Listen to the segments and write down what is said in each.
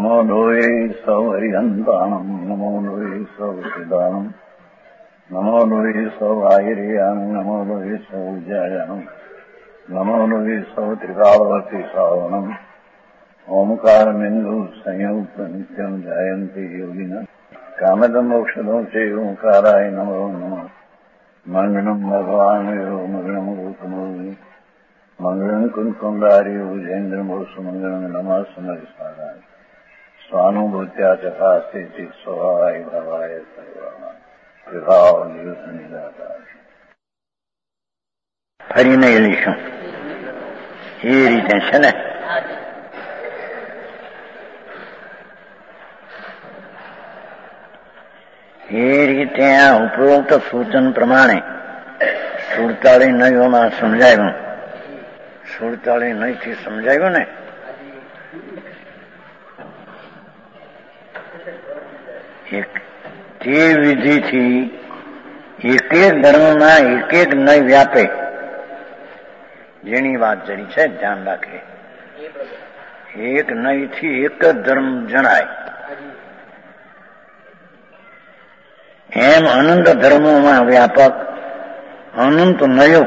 નમો લોહે સૌ હરિહંતાણમ નમો લોહે સૌ સિદાનમ નમો લોહે સૌ આયર્યાણમ નમો લોહે સૌ જયાણમ નમો લોહે સૌ ત્રિકાવતી સાવણમ ઓમકારમિંદુ સંયુક્ત નિત્યમ જયંતિ યોગિના કામદમ મોક્ષદો છે ઓંકારાય નમો નમઃ મંગળમ ભગવાન મંગળમ ગૌતમો મંગળમ કુંકુંડાર્યો જૈન્દ્રમો સુમંગળમ નમઃ સમરિસારાય સ્વાનુભૂત્યા ચકાસ્તે ચિત સ્વભાવાય ભવાય સર્વમાં વિભાવ નિયુત નિરાકાર ફરીને લઈશું એ રીતે છે ને. એ રીતે આ ઉપરોક્ત સૂચન પ્રમાણે 47 નયોમાં સમજાયું. 47 નયથી સમજાયું ને. તે વિધિથી એક એક ધર્મમાં એક એક નય વ્યાપે, જેની વાત કરી છે ધ્યાન રાખે. એક નયથી એક જ ધર્મ જણાય. એમ અનંત ધર્મોમાં વ્યાપક અનંત નયો,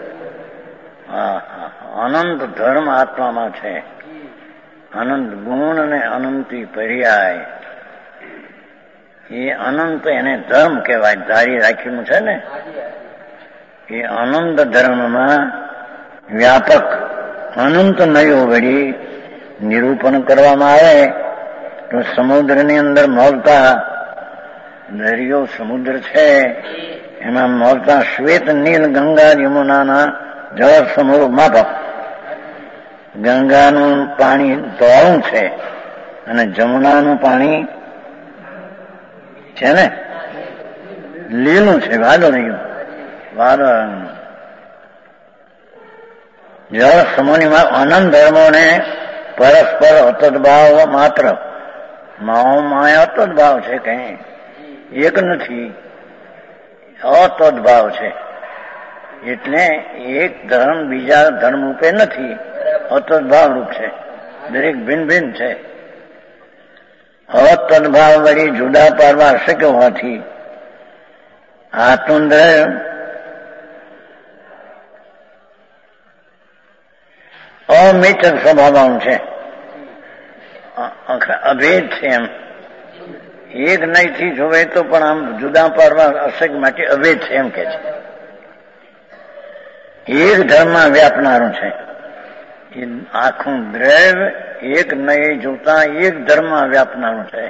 અનંત ધર્મ આત્મામાં છે. અનંત ગુણ અને અનંતી પર્યાય, એ અનંત એને ધર્મ કહેવાય. ધારી રાખેલું છે ને, એ અનંત ધર્મમાં વ્યાપક અનંત નયો વળી નિરૂપણ કરવામાં આવે તો સમુદ્રની અંદર મળતા દરિયો સમુદ્ર છે, એમાં મળતા શ્વેત નીલ ગંગા યમુનાના જળ સમૂહ માફક. ગંગાનું પાણી ધોળું છે અને જમુનાનું પાણી છે ને લીલું છે, વાદળિયું વાદળ. જળ સમૂહમાં અનંત ધર્મોને પરસ્પર અતદભાવ માત્ર. માઓમાં અતદભાવ છે, કઈ એક નથી, અતદભાવ છે. એટલે એક ધર્મ બીજા ધર્મ રૂપે નથી, અતદભાવ રૂપ છે. દરેક ભિન્ન ભિન્ન છે. અતદભાવ વળી જુદા પાડવા અશક્ય હોવાથી આત્મદ્રવ્ય અમિત સ્વભાવનું છે, અભેદ છે. એમ એક નયથી જોવે તો પણ આમ જુદા પાડવા અશક્ય માટે અભેદ છે એમ કે છે. એક ધર્મમાં વ્યાપનારું છે. એ આખું દ્રવ્ય એક નય જોતા એક ધર્મમાં વ્યાપનારું છે.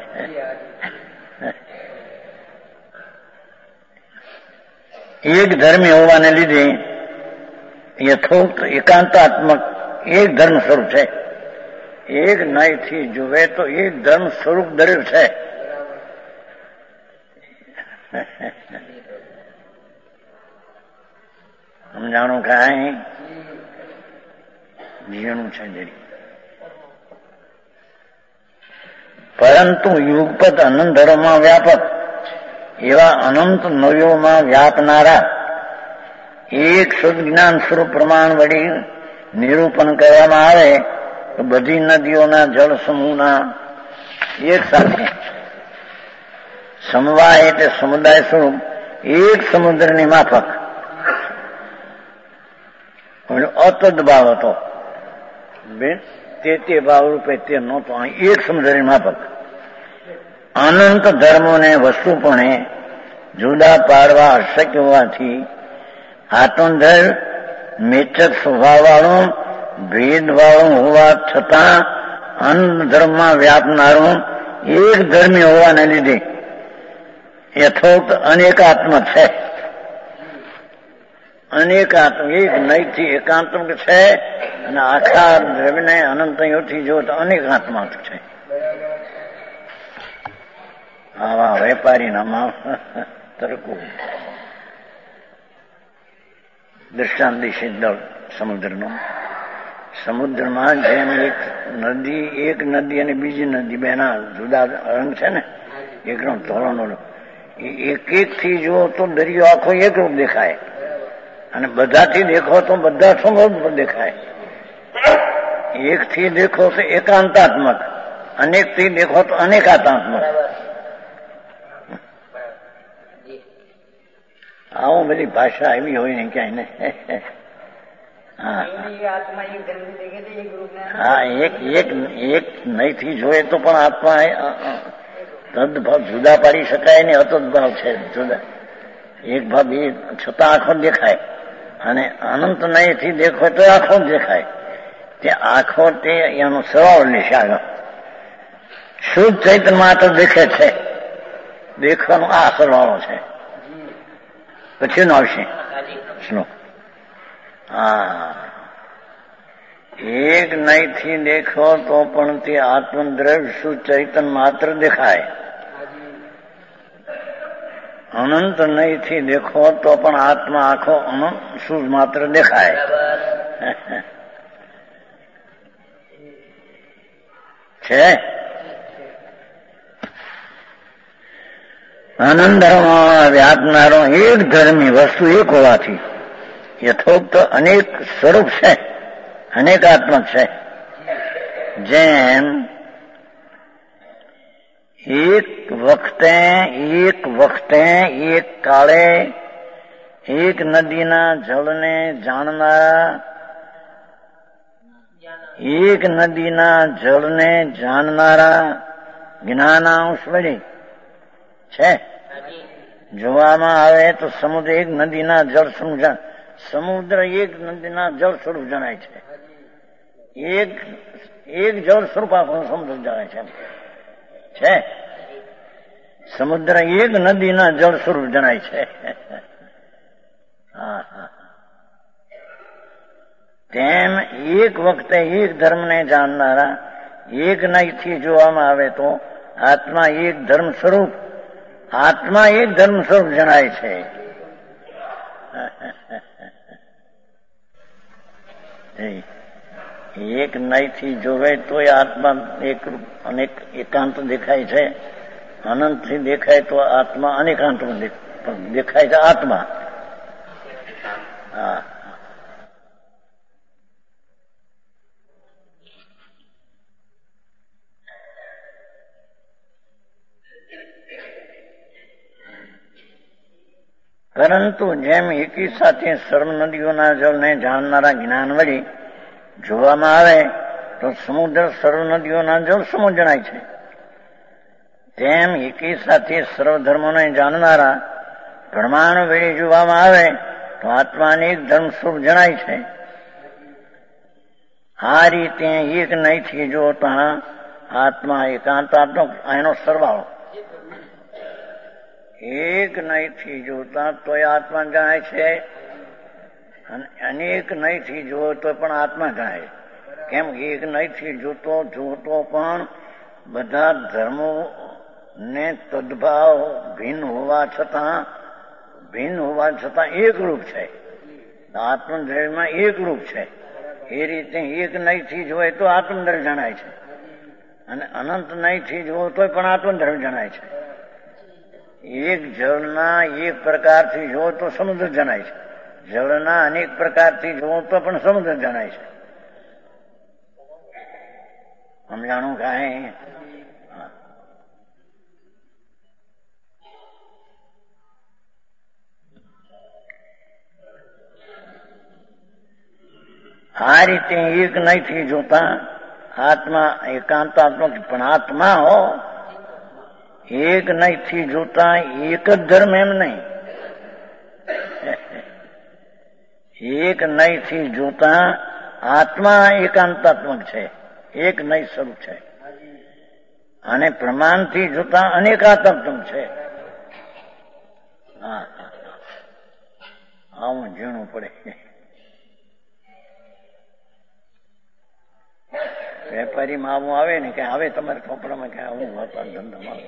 એક ધર્મી હોવાને લીધે યથોક્ત એકાંતાત્મક એક ધર્મ સ્વરૂપ છે. એક નયથી જોવે તો એક ધર્મ સ્વરૂપ દ્રવ્ય છે. સમજાણું કાંઈ જીવનું છે જરી. પરંતુ યુગપત અનંત ધર્મમાં વ્યાપક એવા અનંત નયોમાં વ્યાપનારા એક શુદ્ધ જ્ઞાન સ્વરૂપ પ્રમાણ વળી નિરૂપણ કરવામાં આવે તો બધી નદીઓના જળ સમૂહના એક સાથે સમવાય એટલે સમુદાય સ્વરૂપ એક સમુદ્રની માફક અતદભાવ હતો. તે ભાવ રૂપે તે નહોતો, એક સમુદ્રની માફક. અનંત ધર્મોને વસ્તુપણે જુદા પાડવા અશક્ય હોવાથી આત્મધર્મ મેચક સ્વભાવવાળું ભેદભાવ હોવા છતાં અનંત ધર્મમાં વ્યાપનારું એક ધર્મી હોવાને લીધે યથોક્ત અનેકાત્મક છે. અનેકાત્મ એક નયથી એકાંતમક છે અને આખા દ્રવ્યને અનંતયોથી જો તો અનેકાત્મક છે. આવા વેપારીનામાં તરકું દૃષ્ટાંત દળ સમુદ્રનું. સમુદ્રમાં જેમ એક નદી અને બીજી નદી બેના જુદા રંગ છે ને, એકનો ધોળનો, એક એક થી જુઓ તો દરિયો આખો એકરૂપ દેખાય અને બધાથી દેખો તો બધા સમૃદ્ધ દેખાય. એકથી દેખો તો એકાંતાત્મક અનેકથી દેખો તો અનેકાત્મક. આવું બધી ભાષા એવી હોય ને ક્યાંય ને. હા, એક નહીંથી જોઈએ તો પણ આત્મા તદભાવ જુદા પાડી શકાય ને. અતદભાવ છે જુદા. એક ભાવ એ છતાં આંખો દેખાય, અને અનંત નહીંથી દેખો તો આંખો દેખાય. તે આંખો તે એનો સરળ નિશાળ શુદ્ધ ચૈતન્ય માત્ર દેખે છે. દેખવાનો આ સરવાળો છે. પછી નો આવશે શ્લોક. હા, એક નહીંથી દેખો તો પણ તે આત્મદ્રવ્ય શુદ્ધ ચૈતન્ય માત્ર દેખાય. અનંત નહીંથી દેખો તો પણ આત્મા આખો અનંત શુદ્ધ માત્ર દેખાય. છે આનંદ ધર્મમાં વ્યાપનારો એક ધર્મી વસ્તુ એક હોવાથી યથોક્ત અનેક સ્વરૂપ છે, અનેકાત્મક છે. જેમ એક વખતે એક કાળે એક નદીના જળને જાણનારા જ્ઞાનાંશ વડે છે. જોવામાં આવે તો સમુદ્ર એક નદીના જળ સ્વરૂપ સમુદ્ર એક નદીના જળ સ્વરૂપ જણાય છે. એક જળ સ્વરૂપ આપણું સમુદ્ર જણાય છે. સમુદ્ર એક નદીના જળ સ્વરૂપ જણાય છે. તેમ એક વખતે એક ધર્મને જાણનારા એક નહીંથી જોવામાં આવે તો આત્મા એક ધર્મ સ્વરૂપ જણાય છે. એક નહીંથી જોવે તો આત્મા એક અનેક એકાંત દેખાય છે. અનંતથી દેખાય તો આત્મા અનેકાંત દેખાય છે. આત્મા પરંતુ જેમ એકી સાથે સર્વ નદીઓના જળને જાણનારા જ્ઞાન વડે જોવામાં આવે તો સમુદ્ર સર્વ નદીઓના જળ સમૂહ જણાય છે. તેમ એકી સાથે સર્વ ધર્મોને જાણનારા પ્રમાણ વડે જોવામાં આવે તો આત્માને એક ધર્મ સ્વરૂપ જણાય છે. આ રીતે એક નહીંથી જોતા આત્મા એકાંતાત્મક એનો સરવાળો. એક નહીંથી જોતા તોય આત્મા જણાય છે, અને અનેક નહીંથી જોવો તો પણ આત્મા જણાય. કેમ એક નહીંથી જોતો પણ બધા ધર્મો ને તદભાવ ભિન્ન હોવા છતાં એક રૂપ છે. આત્મદ્રવ્યમાં એક રૂપ છે. એ રીતે એક નહીંથી જોવે તો આત્મદ્રવ્ય જણાય છે, અને અનંત નહીંથી જોવો તો પણ આત્મદ્રવ્ય જણાય છે. એક જળના એક પ્રકારથી જોવો તો સમુદ્ર જણાય છે. જળના અનેક પ્રકારથી જોવો તો પણ સમુદ્ર જણાય છે. સમજાણું કાંઈ? આ રીતે એક નહીંથી જોતા આત્મા એકાંતાત્મક પણ આત્મા હો. એક નહીંથી જોતા એક જ ધર્મ એમ નહીં. એક નહીંથી જોતા આત્મા એકાંતાત્મક છે, એક નય સ્વરૂપ છે, અને પ્રમાણથી જોતા અનેકાત્મક છે. આવું ઝીણું પડે. વેપારીમાં આવું આવે ને કે હવે તમારે ચોપડામાં કે આવું વેપાર ધંધામાં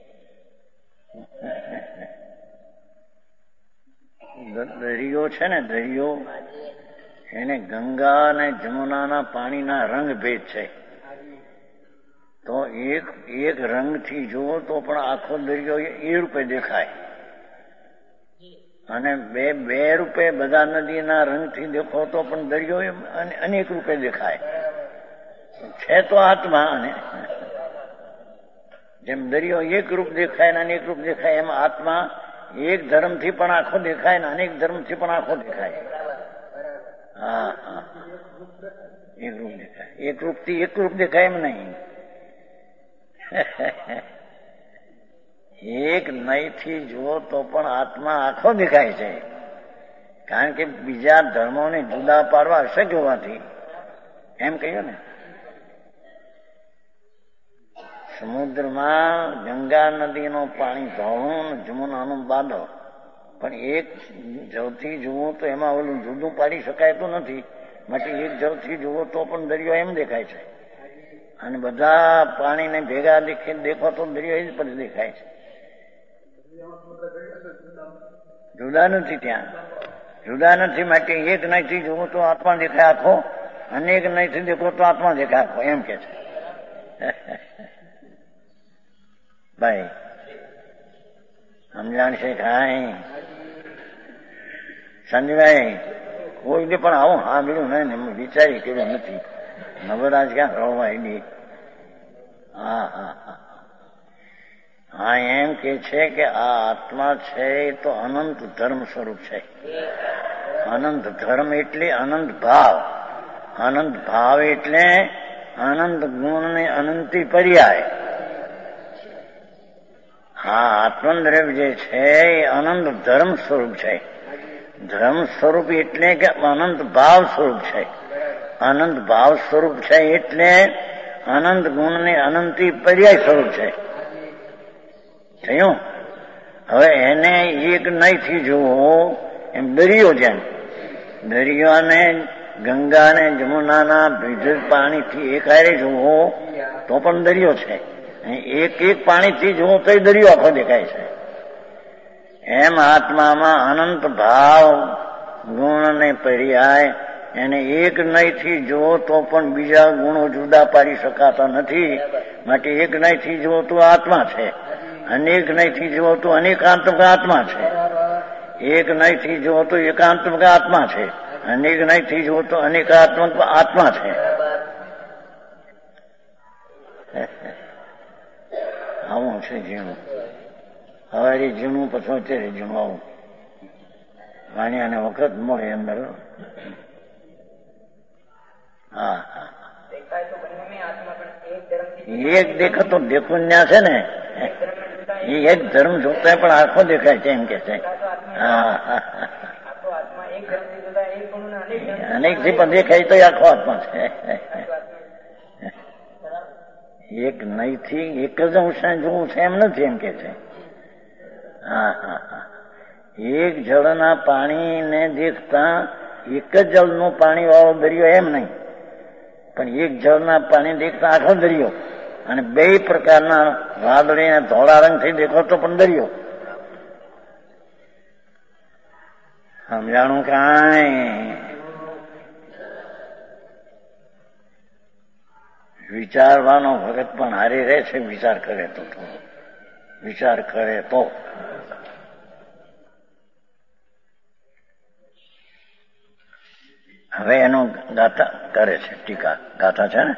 દરિયો છે ને, દરિયો એને ગંગા અને જમુનાના પાણીના રંગ ભેદ છે. તો એક રંગથી જુઓ તો પણ આખો દરિયો એ રૂપે દેખાય, અને બે રૂપે બધા નદીના રંગથી દેખો તો પણ દરિયો અનેક રૂપે દેખાય છે. તો આત્મા અને જેમ દરિયો એક રૂપ દેખાય ને અનેક રૂપ દેખાય, એમ આત્મા એક ધર્મથી પણ આખો દેખાય ને અનેક ધર્મથી પણ આખો દેખાય. હા હા, એક રૂપ દેખાય. એક રૂપથી એક રૂપ દેખાય એમ નહીં. એક નહીંથી જુઓ તો પણ આત્મા આખો દેખાય છે. કારણ કે બીજા ધર્મોને જુદા પાડવા અશક્ય હોવાથી એમ કહ્યું ને. સમુદ્રમાં ગંગા નદીનું પાણી ધોળું, જમુનાનું બાદો, પણ એક જળથી જુઓ તો એમાં ઓલું જુદું પાડી શકાય તો નથી. માટે એક જળથી જુઓ તો પણ દરિયો એમ દેખાય છે, અને બધા પાણીને ભેગા દેખો તો દરિયો એ જ પછી દેખાય છે. જુદા નથી, ત્યાં જુદા નથી. માટે એક નહીંથી જુઓ તો આત્મા દેખાય આખો, અનેક નહીંથી દેખો તો આત્મા દેખાય આખો, એમ કે છે. ભાઈ સમજાણ છે કાંઈ? સંજયભાઈ કોઈને પણ આવું સાંભળ્યું નહીં ને વિચારી કર્યું નથી. નવરાજ ક્યાં રળવા એની. હા હા હા હા, એમ કે છે કે આ આત્મા છે તો અનંત ધર્મ સ્વરૂપ છે. અનંત ધર્મ એટલે અનંત ભાવ. અનંત ભાવ એટલે અનંત ગુણ ને અનંતી પર્યાય. હા, આત્મદ્રવ્ય જે છે એ અનંત ધર્મ સ્વરૂપ છે. ધર્મ સ્વરૂપ એટલે કે અનંત ભાવ સ્વરૂપ છે. અનંત ભાવ સ્વરૂપ છે એટલે અનંત ગુણ ને અનંતી પર્યાય સ્વરૂપ છે. થયું? હવે એને એક નહીંથી જુઓ એમ દરિયો, જેમ દરિયાને ગંગા ને જમુનાના વિદ્યુત પાણીથી એક હારે જુઓ તો પણ દરિયો છે. એક એક પાણીથી જુઓ તો એ દરિયો આખો દેખાય છે. એમ આત્મામાં અનંત ભાવ ગુણ ને પર્યાય, એને એક નહીંથી જુઓ તો પણ બીજા ગુણો જુદા પાડી શકાતા નથી. માટે એક નહીંથી જુઓ તો આત્મા છે, અનેક નહીંથી જુઓ તો અનેકાંતમક આત્મા છે. એક નહીંથી જુઓ તો એકાંતમક આત્મા છે, અનેક નહીંથી જુઓ તો અનેકાત્મક આત્મા છે. આવું છે જીણું. હવે જીણું પછી અત્યારે જીણું આવું વાણિયાને વખત મળે અંદર. હા હા, એક દેખો તો દેખું ત્યાં છે ને, એ એક ધર્મ જોતા પણ આખો દેખાય છે, એમ કે છે. હા હા, અનેક થી પણ દેખાય તો આખો આત્મા છે. એક નહીંથી એક જ અંશ જોવું છે એમ નથી, એમ કે છે. હા હા હા, એક જળના પાણીને દેખતા એક જ જળનું પાણી વાળો દરિયો એમ નહીં, પણ એક જળના પાણી દેખતા આખો દરિયો. અને બે પ્રકારના વાદળી અને ધોળા રંગથી દેખો તો પણ દરિયો. સમજાણું કાંઈ? વિચારવાનો વખત પણ હારી રહે છે. વિચાર કરે તો વિચાર કરે તો. હવે એનું ગાથા કરે છે, ટીકા ગાથા છે ને.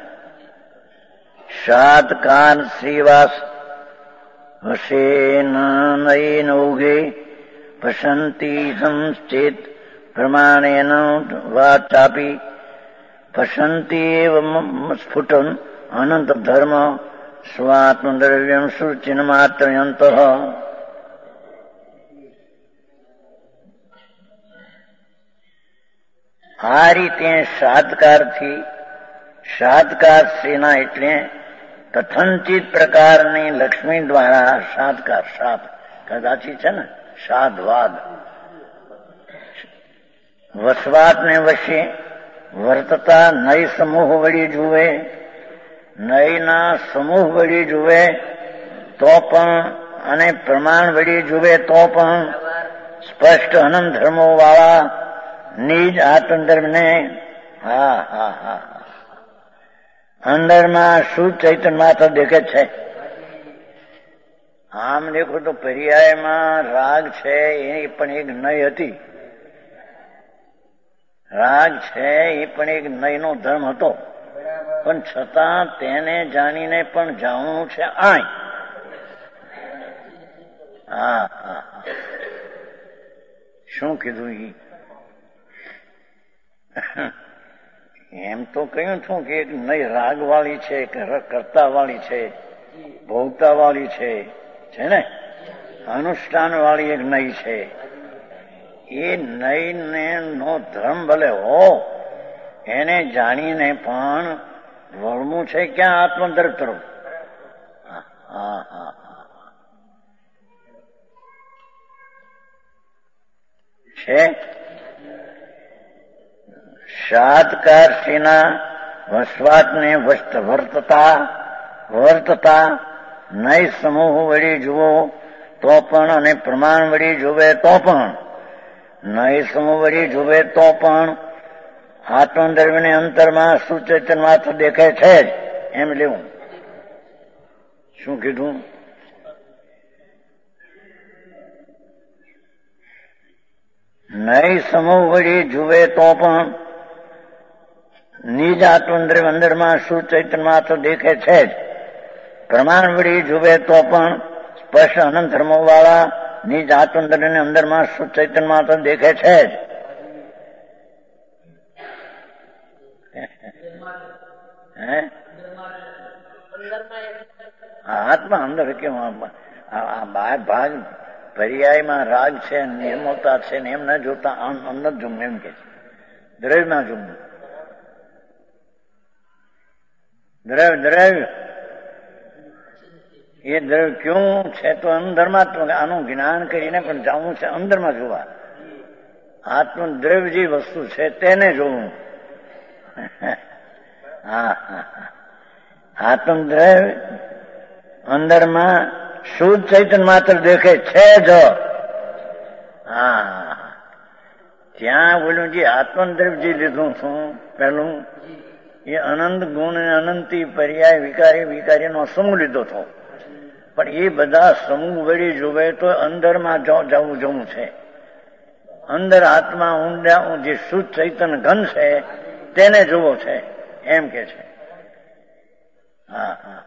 સાતકાર શ્રીવાસ વસે નયન ઉગે પસંતી સંચેત પ્રમાણેન વાચાપી પસંતી એવ સ્ફુટન અનંત ધર્મ સ્વાત્મદ્રવ્યમ સુચિન માત્રયંત. આ રીતે સાતકારથી, સાતકાર શ્રીના એટલે કથનચિત પ્રકારની લક્ષ્મી દ્વારા સાતકાર, સાત કદાચી છે ને, સાધવાદ વસવાટને વશે વર્તતા નય સમૂહ વળી જુએ. નયના સમૂહ વળી જુએ તો પણ, અને પ્રમાણ વળી જુએ તો પણ સ્પષ્ટ અનંત ધર્મો વાળા નિજ આત્મધર્મને, હા હા હા, અંદરમાં શુદ્ધ ચૈતન્ય માત્ર દેખે છે. આમ દેખો તો પર્યાયમાં રાગ છે એ પણ એક નય હતી. રાગ છે એ પણ એક નયનો ધર્મ હતો, પણ છતાં તેને જાણીને પણ જાણવું છે આય. હા હા હા, શું કીધું એમ તો કહ્યું છું કે એક નઈ રાગ વાળી છે, કર્તા વાળી છે, ભોગતા વાળી છે ને, અનુષ્ઠાન વાળી એક નઈ છે. એ નઈ ને નો ધર્મ ભલે હો, એને જાણીને પણ વળવું છે ક્યાં? આત્મધર્મ તરફ. હા હા છે. સાતકારશ્રીના વસવાટને વર્તતા નઈ સમૂહ વળી જુઓ તો પણ, અને પ્રમાણ વળી જુએ તો પણ, નઈ સમૂહ વળી જુએ તો પણ આત્મદ્રવ્યને અંતરમાં સુચેતન માત્ર દેખે છે જ, એમ લેવું. શું કીધું? નઈ સમૂહ વળી જુએ તો પણ નિજ આત્મદ્રવ્ય અંદરમાં સુચૈતન માત્ર દેખે છે જ. પ્રમાણ વળી જુએ તો પણ સ્પષ્ટ અનંત ધર્મો વાળા નિજ આત્મદ્રવ્યને અંદરમાં સુચૈતન માત્ર દેખે છે જ. આત્મા અંદર કેમ? ભાગ પર્યાયમાં રાગ છે, નિર્મળતા છે ને, એમ ન જોતા અંદર જુમવું, એમ કે છે દ્રવ્યમાં જુમવું. દ્રવ્ય એ દ્રવ્ય ક્યું છે? તો અંદરમાં આનું જ્ઞાન કરીને પણ જવું છે, અંદરમાં જોવા. આત્મદ્રવ્ય જે વસ્તુ છે તેને જોવું. હા હા, આત્મદ્રવ્ય અંદરમાં શુદ્ધ ચૈતન્ય માત્ર દેખે છે જ. હા, ત્યાં બોલું જે આત્મદ્રવ્ય જે લીધું છું પેલું, એ અનંત ગુણ અને અનંતી પર્યાય વિકારીનો સમૂહ લીધો હતો. પણ એ બધા સમૂહ વળી જોવે તો અંદરમાં જવું છે. અંદર આત્મા ઊંડા જે શુદ્ધ ચૈતન્ય ઘન છે તેને જોવો છે, એમ કે છે. હા હા,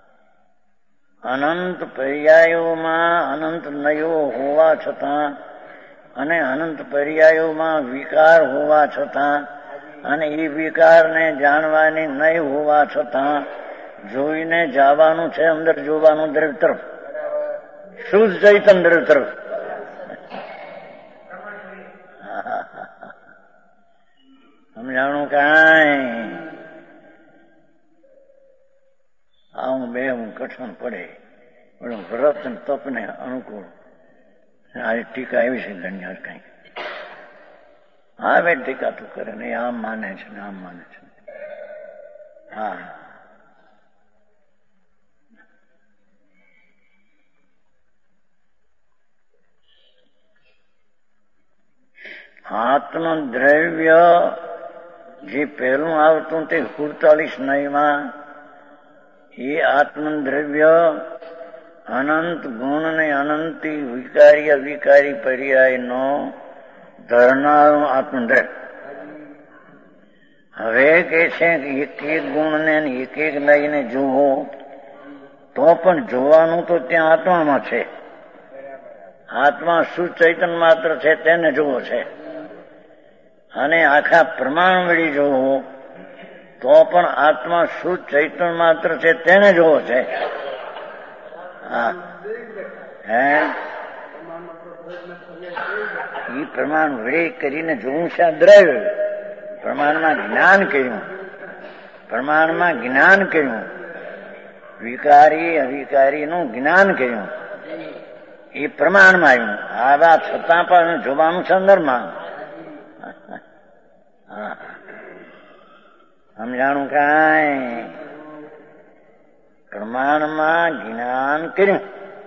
અનંત પર્યાયોમાં અનંત નયો હોવા છતાં, અને અનંત પર્યાયોમાં વિકાર હોવા છતાં, અને એ વિકારને જાણવાની નહીં હોવા છતાં જોઈને જવાનું છે અંદર, જોવાનું દ્રવ્ય તરફ, શુદ્ધ ચૈતન્ય દ્રવ્ય તરફ. સમજાણું કાંઈ? આવું બે હું કઠણ પડે પણ વ્રત તપને અનુકૂળ. આ ટીકા એવી છે ઘણી કઈ હવે ટીકા તું કરે ને, આમ માને છે ને આમ માને છે. હા, આત્મદ્રવ્ય જે પહેલું આવતું તે 47 નયમાં, એ આત્મદ્રવ્ય અનંત ગુણ ને અનંતી વિકારી અવિકારી પર્યાયનો ધરનારું આત્મદ્રવ્ય. હવે કે છે એક એક ગુણને એક એક લઈને જુઓ તો પણ જોવાનું તો ત્યાં આત્મામાં છે. આત્મા શુદ્ધ ચૈતન્ય માત્ર છે તેને જોવો છે. અને આખા પ્રમાણ વળી જોવો તો પણ આત્મા શુદ્ધ ચૈતન્ય માત્ર છે તેને જોવો છે. હા, હે એ પ્રમાણ વળી કરીને જોવું છે. દ્રવ્ય પ્રમાણમાં જ્ઞાન કર્યું, પ્રમાણમાં જ્ઞાન કર્યું, વિકારી અવિકારીનું જ્ઞાન કર્યું, એ પ્રમાણમાં આવ્યું. આવા છતાં પણ જોવાનું છે અંદરમાં. સમજાણું કાંઈ? પ્રમાણમાં જ્ઞાન કર્યું,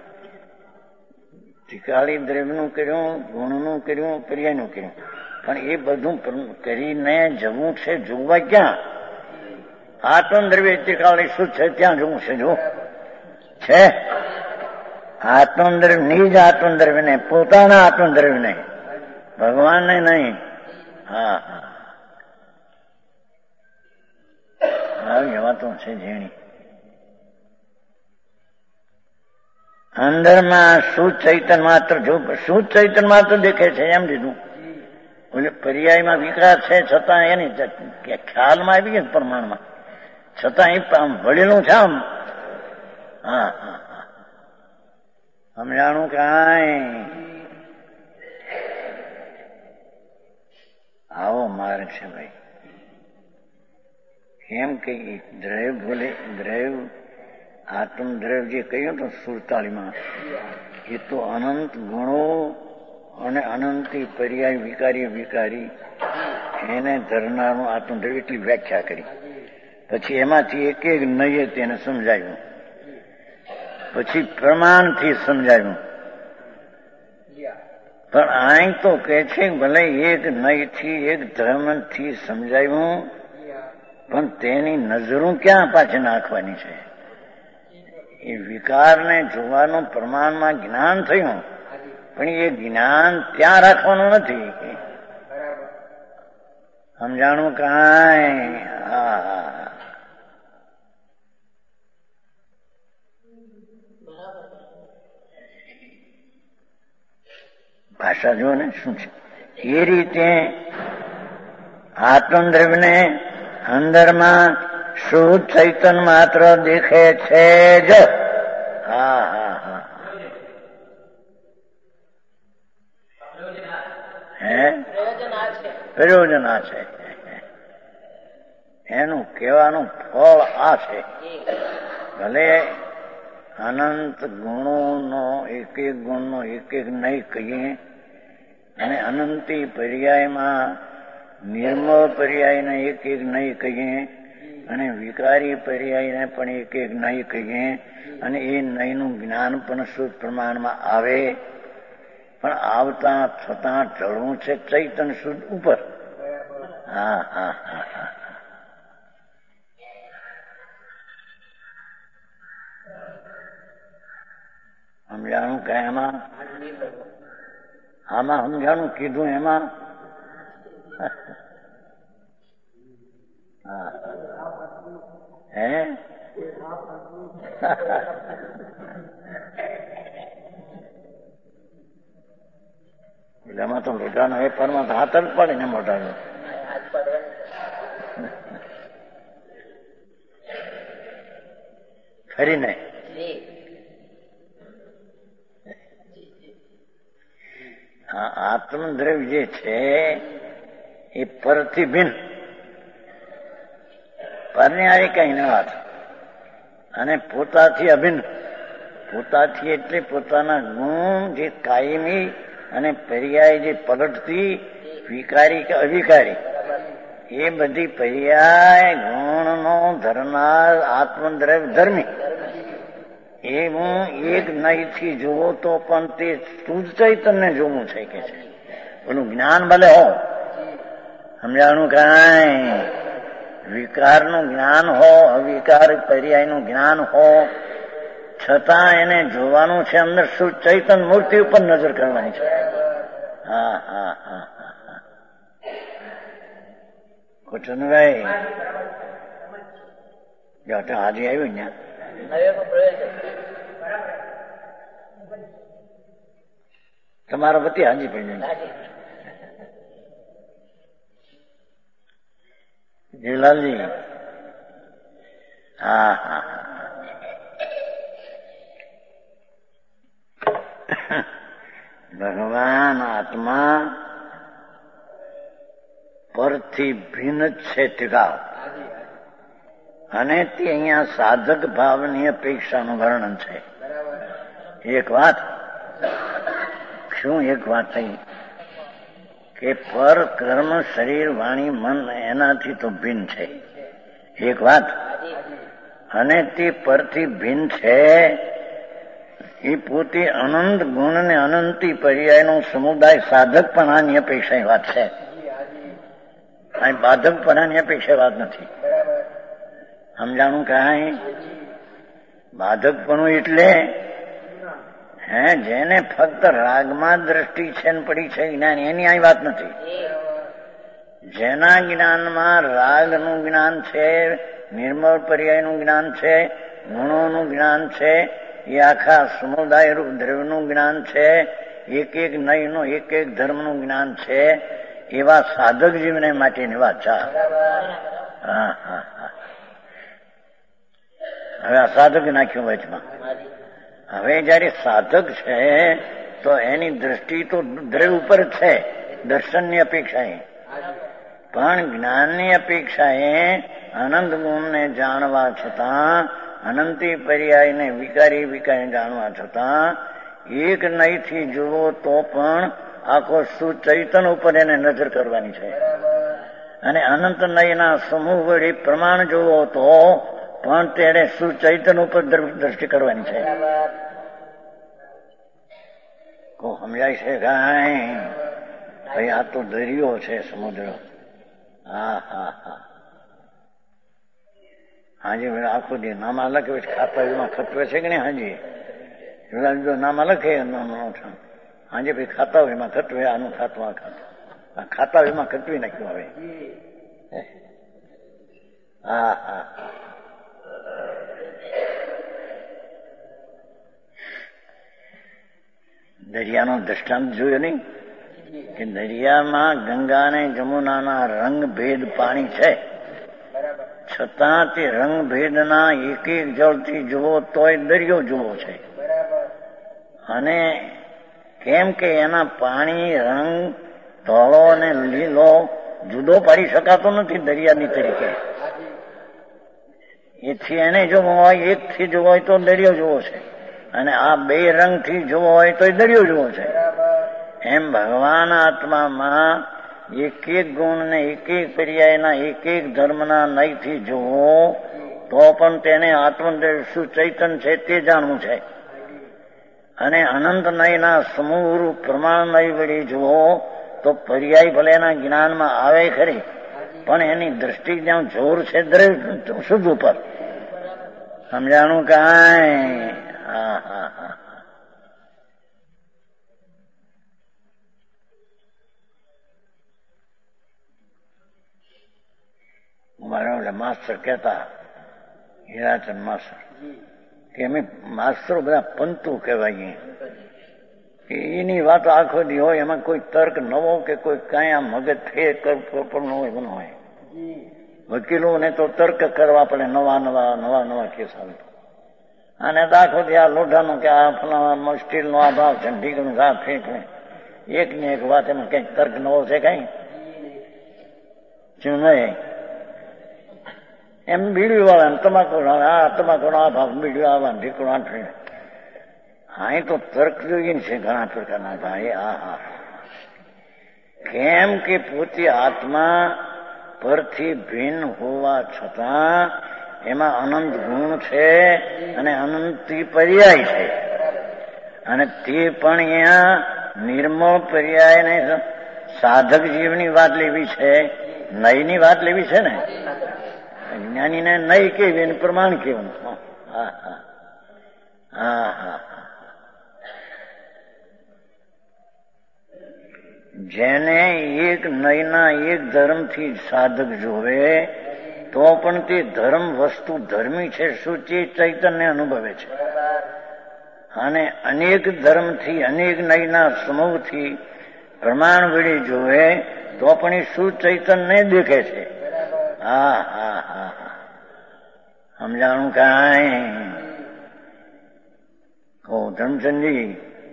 ત્રિકાળી દ્રવ્યનું કર્યું, ગુણનું કર્યું, પર્યાયનું કર્યું, પણ એ બધું કરીને જવું છે. જોવા ક્યાં? આત્મદ્રવ્ય ત્રિકાળી શું છે ત્યાં જવું છે. જો છે આત્મદ્રવ્ય, નિજ આત્મદ્રવ્યને, પોતાના આત્મદ્રવ્યને, ભગવાનને નહીં. હા હા, આવી વાતો છે ઝીણી. અંદરમાં શુદ્ધ ચૈતન માત્ર જો શુદ્ધ ચૈતન માત્ર દેખે છે એમ દીધું. એટલે પર્યાયમાં વિકાર છે છતાં એની ખ્યાલમાં આવી ગયા પ્રમાણમાં છતાં એ વળેલું છે આમ. હા હા હા સમજાણું કાંઈ. આવો માર્ગ છે ભાઈ. એમ કે દ્રવ્ય બોલે દ્રવ્ય આત્મદ્રવ્ય જે કહ્યું તો 47માં એ તો અનંત ગુણો અને અનંતી પર્યાય વિકારી એને ધરનારનું આત્મદ્રવ્ય એટલી વ્યાખ્યા કરી. પછી એમાંથી એક એક નયે તેને સમજાવ્યું. પછી પ્રમાણથી સમજાવ્યું. પણ અહીં તો કે છે ભલે એક નયથી એક ધર્મથી સમજાવ્યું પણ તેની નજરું ક્યાં પાછી નાખવાની છે? એ વિકારને જોવાનું પ્રમાણમાં જ્ઞાન થયું પણ એ જ્ઞાન ત્યાં રાખવાનું નથી. સમજાણું કાંઈ? હા ભાષા જો ને શું છે એ રીતે આત્મદ્રવ્યને અંદરમાં શુદ્ધ ચૈતન માત્ર દેખે છે જ. હા હા હા પ્રયોજન આ છે. એનું કહેવાનું ફળ આ છે. ભલે અનંત ગુણોનો એક એક ગુણનો એક એક નહીં કહીએ અને અનંતી પર્યાયમાં નિર્મળ પર્યાયને એક એક નહીં કહીએ અને વિકારી પર્યાયને પણ એક એક નહીં કહીએ અને એ નહીંનું જ્ઞાન પણ શુદ્ધ પ્રમાણમાં આવે પણ આવતા છતાં ચડવું છે ચૈતન શુદ્ધ ઉપર. હા હા હા હા સમજાણું કે એમાં આમાં સમજાણું કીધું એમાં હે એટલે એમાં તો મોઢાનો વેપારમાં તો હાથ જ પડે ને મોઢાનો. ખરી ને આત્મદ્રવ્ય જે છે એ પરથી ભિન્ન પરની આવી કઈ ન વાત અને પોતાથી અભિન્ન. પોતાથી એટલે પોતાના ગુણ જે કાયમી અને પર્યાય જે પલટતી વિકારી કે અવિકારી એ બધી પર્યાય ગુણનો ધરનાર આત્મદ્રવ્ય ધર્મી એ હું એક નહીંથી જોવો તો પણ તે શુદ્ધ ચૈતન્ય જોવું છે કે છે. ઓલું જ્ઞાન ભલે હો સમજાણું કાંઈ વિકારનું જ્ઞાન હો અવિકાર પર્યાયનું જ્ઞાન હો છતાં એને જોવાનું છે અંદર શુદ્ધ ચૈતન મૂર્તિ ઉપર નજર કરવાની છે. હા હા હા હા કુટનભાઈ જો હાજી આવ્યું ને તમારો બધી હાજી પડી જીલાલજી. હા હા ભગવાન આત્મા પરથી ભિન્ન છે ટીકાવ અને તે અહીંયા સાધક ભાવની અપેક્ષાનું વર્ણન છે. એક વાત શું એક વાત થઈ કે પર કર્મ શરીર વાણી મન એનાથી તો ભિન્ન છે એક વાત અને તે પરથી ભિન્ન છે એ પોતે અનંત ગુણ ને અનંતી પર્યાયનો સમુદાય સાધકપણાની અપેક્ષા વાત છે. અહીં બાધકપણાની અપેક્ષા વાત નથી. સમજાણું કાંઈ બાધકપણું એટલે જેને ફક્ત રાગમાં દ્રષ્ટિ છે ને પડી છે જ્ઞાન એની અહીં વાત નથી. જેના જ્ઞાનમાં રાગનું જ્ઞાન છે નિર્મળ પર્યાયનું જ્ઞાન છે ગુણોનું જ્ઞાન છે એ આખા સમુદાય રૂપ દ્રવ્યનું જ્ઞાન છે, એક એક નયનું એક એક ધર્મનું જ્ઞાન છે, એવા સાધક જીવને માટેની વાત છે. હા હા હા. હવે આ સાધક નાખ્યું વચમાં. હવે જયારે સાધક છે તો એની દ્રષ્ટિ તો દ્રવ્ય ઉપર છે, દર્શનની અપેક્ષાએ, પણ જ્ઞાનની અપેક્ષાએ અનંત ગુણને જાણવા છતાં, અનંતી પર્યાયને વિકારી વિકારી જાણવા છતાં એક નહીંથી જુઓ તો પણ આખો સુચૈતન ઉપર એને નજર કરવાની છે. અને અનંત નયના સમૂહ વળી પ્રમાણ જુઓ તો પણ તેને સુચૈતન ઉપર દ્રષ્ટિ કરવાની છે. સમજાય છે કાંઈ? ભાઈ આ તો દરિયો છે, સમુદ્ર. હા હા હા. હાજી આખો દી નામા લખે ખાતા એમાં ખતવે છે કે નહીં? હાજી જુદા જુદા નામા લખે હાજી ભાઈ ખાતા હોય એમાં ખતવે, આનું ખાતું આ ખાતું, આ ખાતા હોય એમાં ખતવી નાખ્યું. હવે હા હા. દરિયાનો દ્રષ્ટાંત જોયો નહીં કે દરિયામાં ગંગા અને જમુનાના રંગભેદ પાણી છે, છતાં તે રંગભેદના એક એક જળથી જુઓ તોય દરિયો જુઓ છે. અને કેમ કે એના પાણી રંગ ધોળો અને લીલો જુદો પાડી શકાતો નથી દરિયાની તરીકે. એથી એને જોવો હોય, એકથી જોવો હોય તો દરિયો જોવો છે, અને આ બે રંગથી જોવો હોય તો દરિયો જોવો છે. એમ ભગવાન આત્મામાં એક એક ગુણ ને એક એક પર્યાયના એક એક ધર્મના નયથી જોવો તો પણ તેને આત્મદેવ સુચૈતન છે તે જાણવું છે. અને અનંત નયના સમૂહ પ્રમાણ નય વળી જુઓ તો પર્યાય ભલેના જ્ઞાનમાં આવે ખરી, પણ એની દ્રષ્ટિ જ્યાં જોર છે દ્રવ્ય શુદ્ધ ઉપર. સમજાણું કાંઈ? હા હા હા. મારા ઓલા માસ્ટર કહેતા, હીરાચંદ માસ્ટર, કે અમે માસ્તરો બધા પંતુ કહેવાય. એની વાતો આખો દી હોય, એમાં કોઈ તર્ક નવો કે કોઈ કાંઈ આમ મગજ ફેર પણ ન હોય ન હોય. વકીલોને તો તર્ક કરવા પડે, નવા નવા નવા નવા કેસ આવે. અને આખો દી આ લોઢાનો કે આ ફલાણા સ્ટીલનો આ ભાવ છે, ઢીકણું ઘા ફેંક, એક ને એક વાત, એમાં કઈક તર્ક નવો છે કઈ શું નહીં? એમ બીડી વાળા તમાકુ આ તમાકુ આ ભાવ, બીડી આવા ઢીકણું આઠ. હા, એ તો તર્ક જોઈએ છે ઘણા પ્રકારના ભાઈ. આ હા, કેમ કે પોતે આત્મા પરથી ભિન્ન હોવા છતાં એમાં અનંત ગુણ છે અને અનંતી પર્યાય છે. અને તે પણ અહીંયા નિર્મળ પર્યાય ને સાધક જીવની વાત લેવી છે, નયની વાત લેવી છે ને. જ્ઞાનીને નય કેવી અને પ્રમાણ કેવું. હા હા હા હા. જેને એક નયના એક ધર્મથી સાધક જોવે તો પણ તે ધર્મ વસ્તુ ધર્મી છે, સૂચિ ચૈતન્ય અનુભવે છે. અને અનેક ધર્મથી અનેક નયના સમૂહથી પ્રમાણ વળી જોવે તો પણ એ સુચૈતન્ય દેખે છે. હા હા હા હા. સમજાણું કાંઈ? કહો ધર્મચંદજી,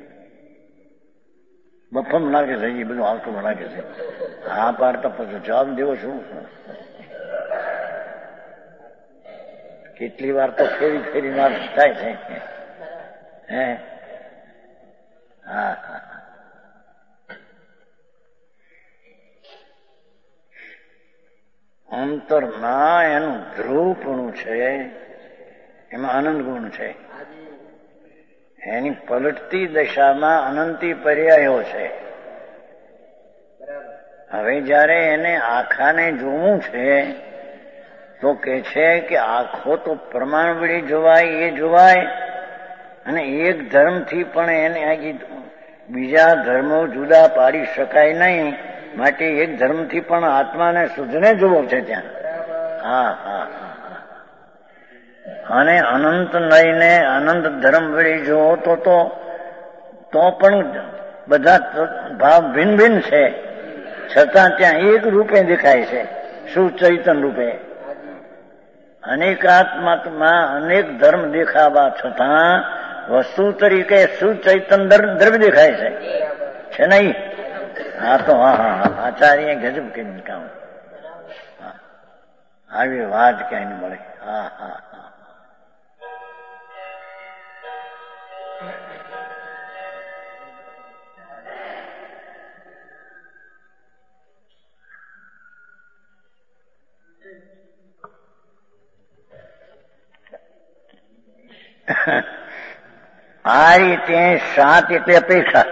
બફમ લાગે છે, એ બધું આવતું લાગે છે. હા પાડતા પછી જવાબ દેવો શું? કેટલી વાર તો ફેરી ફેરી વાત થાય છે. હે હા હા. અંતરના એનું ધ્રુવપણું છે, એમાં આનંદ ગુણ છે. એની પલટતી દશામાં અનંતી પર્યાયો છે. હવે જયારે એને આખાને જોવું છે તો કે છે કે આખો તો પ્રમાણ વળી જોવાય, એ જોવાય. અને એક ધર્મથી પણ એને આગી બીજા ધર્મો જુદા પાડી શકાય નહીં, માટે એક ધર્મથી પણ આત્માને શુદ્ધને જોવો છે ત્યાં. હા હા હા. અને અનંત નયને અનંત ધર્મ વળી જુઓ તો પણ બધા ભાવ ભિન્ન ભિન્ન છે, છતાં ત્યાં એક રૂપે દેખાય છે, સુચૈતન રૂપે. અનેકાત્મામાં અનેક ધર્મ દેખાવા છતાં વસ્તુ તરીકે સુચૈતન દ્રવ્ય દેખાય છે નહીં? હા તો આચાર્ય ગજબ કરી કામ. આવી વાત ક્યાંય મળે. હા હા હા. આ રીતે સાત એટલે અપેક્ષા.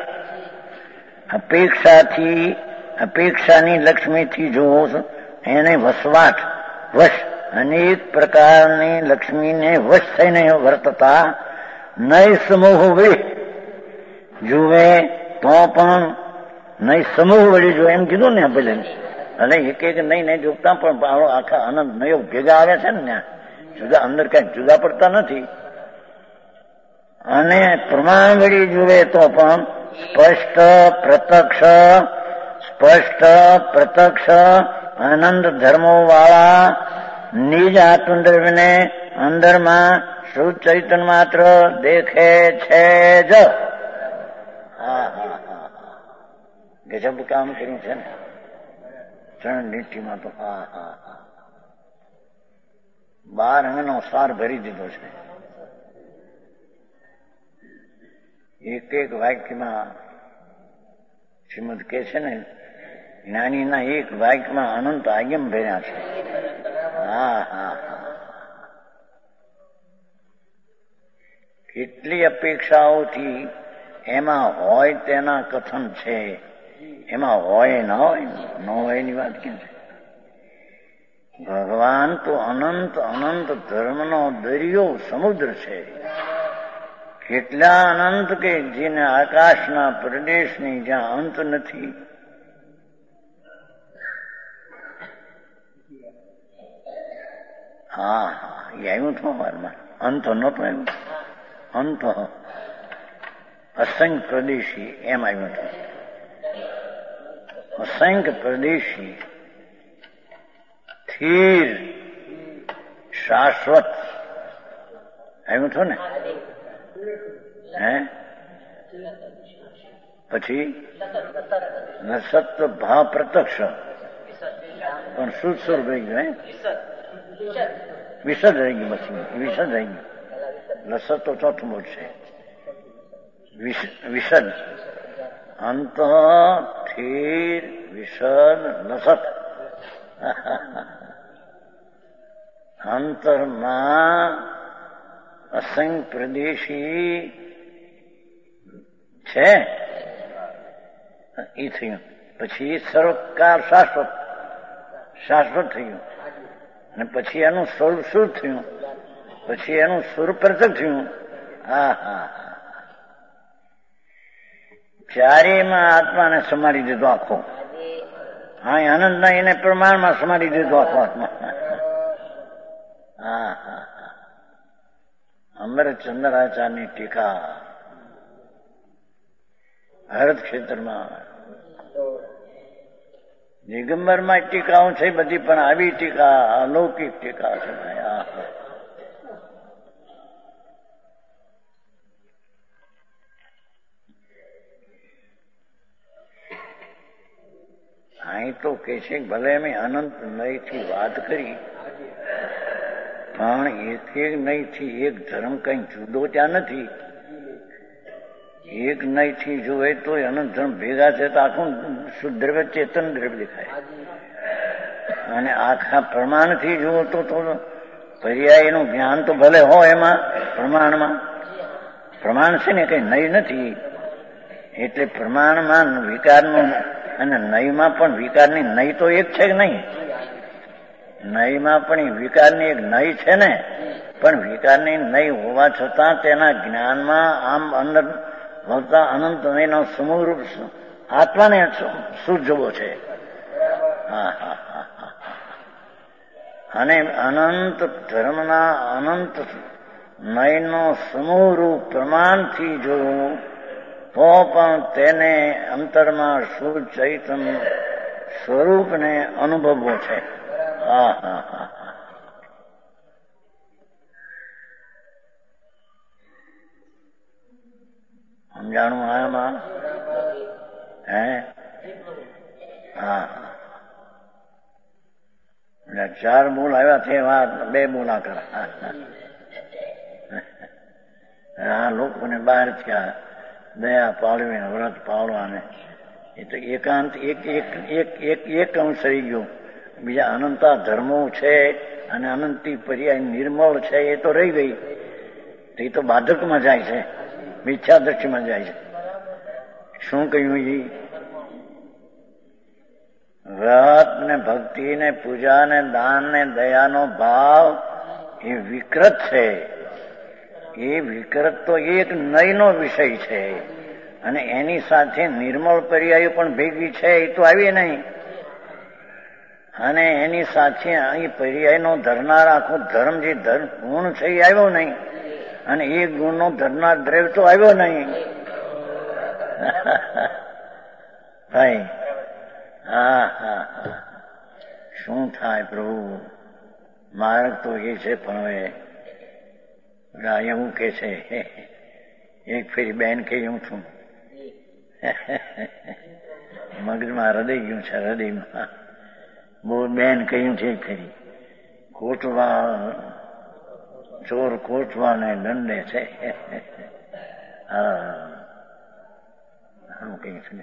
અપેક્ષાની લક્ષ્મીથી જોવો એને વસવાટ વશ અનેક પ્રકારની લક્ષ્મીને વશ થઈને વર્તતા નય સમૂહ વળી જુએ તો પણ નય સમૂહ વળી જુએ એમ કીધું ને પેલે. અને એક એક નહીં જોતા પણ આખા અનંત નયો ભેગા આવે છે ને ત્યાં જુદા, અંદર કઈ જુદા પડતા નથી. અને પ્રમાણ વળી જુએ તો પણ સ્પષ્ટ પ્રત્યક્ષ આનંદ ધર્મો વાળા નિજ આત્મદ્રવ્યને અંદરમાં શુદ્ધ ચૈતન્ય માત્ર દેખે છે જ. હા હા હા, ગજબ કામ કર્યું છે ને ત્રણ લીટીમાં તો. હા હા હા, 12 અંગનો સાર ભરી દીધો છે. એક એક વાક્યમાં શ્રીમદ કે છે ને, જ્ઞાનીના એક વાક્યમાં અનંત આગમ ભર્યા છે. હા હા હા, કેટલી અપેક્ષાઓથી એમાં હોય તેના કથન છે. એમાં હોય ન હોય એની વાત કેમ છે? ભગવાન તો અનંત અનંત ધર્મનો દરિયો સમુદ્ર છે. કેટલા અનંત કે જેને આકાશના પ્રદેશની જ્યાં અંત નથી. હા હા, એ આવ્યું હતું અમારમાં. અંત નહોતું આવ્યું. અંત અસંખ્ય પ્રદેશી એમ આવ્યું હતું. અસંખ્ય પ્રદેશી સ્થિર શાશ્વત આવ્યું હતું ને. હે પછી નસત્વ ભાવ પ્રત્યક્ષ પણ શુદ્ધ સ્વરૂપ રહી ગયું. વિશદ રહી ગયું. પછી વિશદ રહી ગયું. લસત તો ચોથું મોટ છે. વિશદ અંત સ્થિર વિશદ લસત. અંતરમાં અસંખ્ય પ્રદેશી છે એ થયું. પછી સર્વકાળ શાશ્વત થયું. અને પછી એનું સ્વરૂપ શું થયું? પછી એનું સ્વરૂપ પ્રત્યક્ષ થયું. હા હા હા, ચારેયમાં આત્માને સમાડી દીધો આખો. હા, આનંદના એને પ્રમાણમાં સમાડી દીધો આખો આત્મા. હા હા હા, અમરચંદ્રાચાર્યની ટીકા ભારત ક્ષેત્રમાં દિગંબરમાં ટીકાઓ છે બધી, પણ આવી ટીકા અલૌકિક ટીકા છે. અહીં તો કે છે ભલે અમે અનંત નયથી વાત કરી, પણ એક નયથી એક ધર્મ કઈ જુદો ત્યાં નથી. એક નયથી જોવે તો અનંત ધર્મ ભેગા છે તો આખું શુદ્ધ દ્રવ્ય ચેતન દ્રવ્ય દેખાય. અને આખા પ્રમાણથી જુઓ તો પર્યાયનું જ્ઞાન તો ભલે હોય એમાં પ્રમાણમાં. પ્રમાણ છે ને કઈ નય નથી. એટલે પ્રમાણમાં વિકારનું અને નયમાં પણ વિકારની નય તો એક છે કે નહીં? નયમાં પણ વિકારની એક નય છે ને, પણ વિકારની નય હોવા છતાં તેના જ્ઞાનમાં આમ અંદર ભવતા અનંત નયનો સમૂહ રૂપ આત્માને શું જોવો છે. હા હા હા હા, અને અનંત ધર્મના અનંત નયનો સમૂહરૂપ પ્રમાણથી જોવું તો પણ તેને અંતરમાં શુદ્ધ ચૈતન્ય સ્વરૂપને અનુભવવો છે. હા હા હા સમજાણું આમાં? હે હા ચાર બોલ આવ્યા છે, વાત બે બોલા કર. આ લોકોને બહાર થયા દયા પાળવીને વ્રત પાળવાને એ તો એકાંત એક અંશ રહી ગયો. બીજા અનંતા ધર્મો છે અને અનંતી પર્યાય નિર્મળ છે એ તો રહી ગઈ. એ તો બાધકમાં જાય છે, મિથ્યા દ્રષ્ટિમાં જાય છે. શું કહ્યું? એ વ્રત ને ભક્તિ ને પૂજા ને દાન ને દયાનો ભાવ એ વિકૃત છે. એ વિકૃત તો એક નયનો વિષય છે અને એની સાથે નિર્મળ પર્યાયો પણ ભેગી છે. એ તો આવી નહીં. અને એની સાથે અહીં પર્યાયનો ધરનાર આખો ધર્મ જે ગુણ છે એ આવ્યો નહીં. અને એ ગુણનો ધરનાર દ્રવ્ય તો આવ્યો નહીં. ભાઈ હા હા હા શું થાય પ્રભુ? માર્ગ તો એ છે પણ હવે એવું કે છે. એક ફેરી બેન કહી હું છું મગજમાં હૃદય ગયું છે. હૃદયમાં બહુ બેન કહ્યું છે ખરી. કોટવા ચોર કોટવાને દંડે છે. હા કહ્યું છે.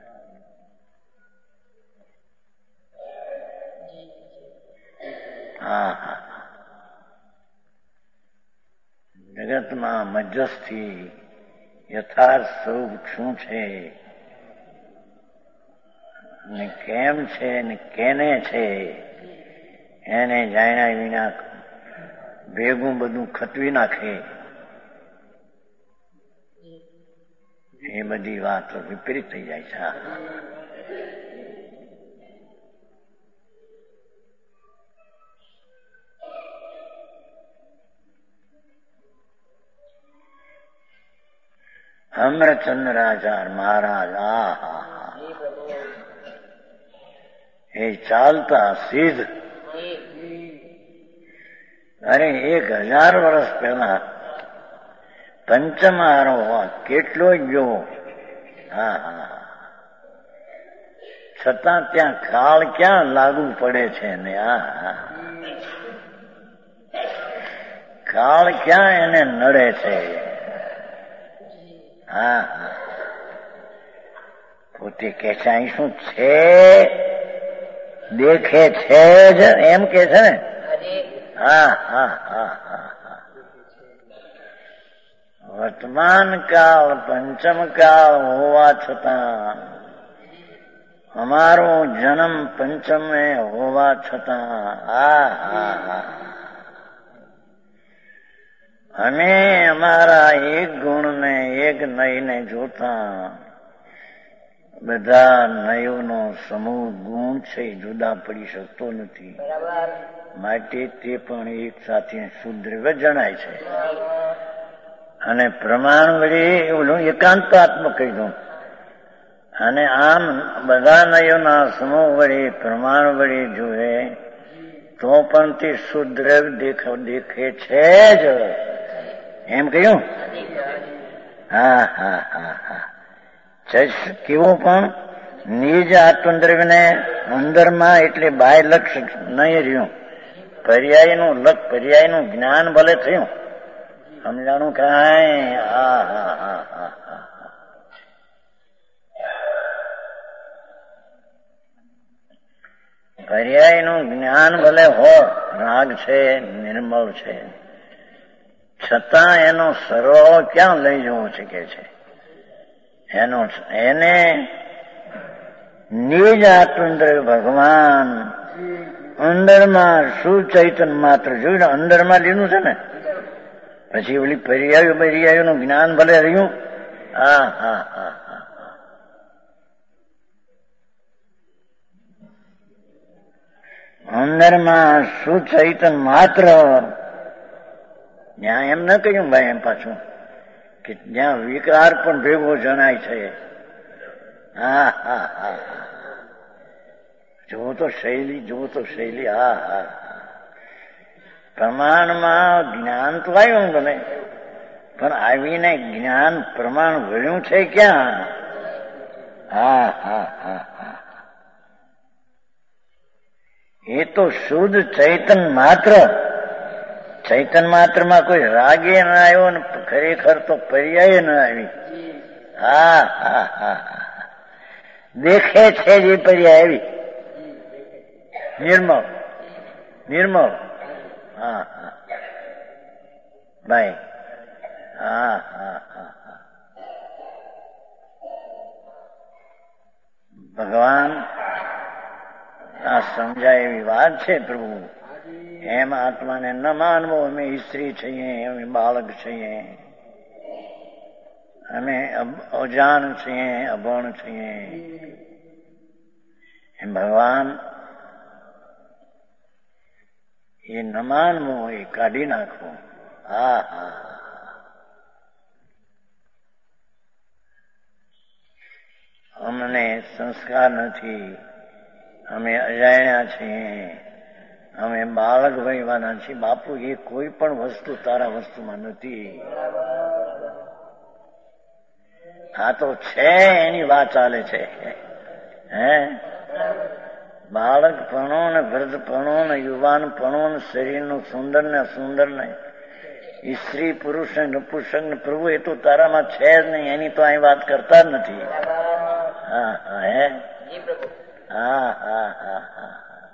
હા હા જગતમાં મધ્યસ્થી યથાર્થ સ્વરૂપ શું છે ને કેમ છે ને કેને છે એને જાણ્યા વિના ભેગું બધું ખતવી નાખે. એ બધી વાતો વિપરીત થઈ જાય છે. અમરચંદ્રાચાર્ય મહારાજ એ ચાલતા સિદ્ધ અરે 1000 વર્ષ પહેલા પંચમહારો કેટલો ગયો. હા હા છતાં ત્યાં કાળ ક્યાં લાગુ પડે છે ને? કાળ ક્યાં એને નડે છે? હા હા પોતે કે છે અહીં શું છે દેખે છે જ એમ કે છે ને. હા હા હા હા વર્તમાન કાળ પંચમ કાળ હોવા છતાં અમારો જન્મ પંચમે હોવા છતાં અને અમારા એક ગુણને એક નયને જોતા બધા નયોનો સમૂહ ગુણ છે જુદા પડી શકતો નથી. માટે તે પણ એક સાથે શુદ્ધ જણાય છે. અને પ્રમાણ વળી ઓલું એકાંતાત્મક કહ્યું. અને આમ બધા નયોના સમૂહ વળી પ્રમાણ વળી જુએ તો પણ તે શુદ્ધ દેખે છે જ એમ કહ્યું. હા હા હા હા કેવું પણ નિજ આત્મદ્રવ્યને અંદરમાં એટલે બાહ્ય લક્ષ નહીં રહ્યું. પર્યાયનું જ્ઞાન ભલે થયું. સમજાણું કાંઈ? હા હા હા હા હા પર્યાયનું જ્ઞાન ભલે હોય, રાગ છે, નિર્મળ છે, છતાં એનો સરવાળો ક્યાં લઈ જવો છે કે છે? એને નિજ આત્મદ્રવ્ય ભગવાન અંદરમાં સુચૈતન માત્ર જોયું. અંદરમાં લીધું છે ને પછી ઓલી પર્યાયનું જ્ઞાન ભલે રહ્યું. હા હા હા હા અંદરમાં સુચૈતન માત્ર, ત્યાં એમ ન કહ્યું ભાઈ એમ પાછું કે જ્યાં વિકાર પણ ભેગો જણાય છે. હા હા હા, જુઓ તો શૈલી. હા હા, પ્રમાણમાં જ્ઞાન તો આવ્યું તમે, પણ આવીને જ્ઞાન પ્રમાણ વળ્યું છે ક્યાં? હા હા હા હા, એ તો શુદ્ધ ચૈતન માત્ર. ચૈતન માત્રમાં કોઈ રાગે ન આવ્યો ને ખરેખર તો પર્યાય ન આવી. હા હા હા, દેખે છે જે પર્યાય આવી, નિર્મળ. હા હા ભાઈ, હા હા હા, ભગવાન આ સમજાય એવી વાત છે પ્રભુ. એમ આત્માને ન માનવો અમે સ્ત્રી છીએ, અમે બાળક છીએ, અમે અજાણ છીએ, અભણ છીએ. એમ ભગવાન એ ન માનવું, એ કાઢી નાખવું. હા હા, અમને સંસ્કાર નથી, અમે અજાણ્યા છીએ, અમે બાળક વહીવાના છીએ. બાપુ, એ કોઈ પણ વસ્તુ તારા વસ્તુમાં નથી. આ તો છે એની વાત ચાલે છે. હે, બાળકપણો ને વૃદ્ધપણો ને યુવાનપણો ને શરીરનું સુંદર ને અસુંદર ને સ્ત્રી પુરુષ ને નપુંસક ને પ્રભુ એ તો તારામાં છે જ નહીં. એની તો અહીં વાત કરતા જ નથી. હા હા, હે, હા હા હા હા,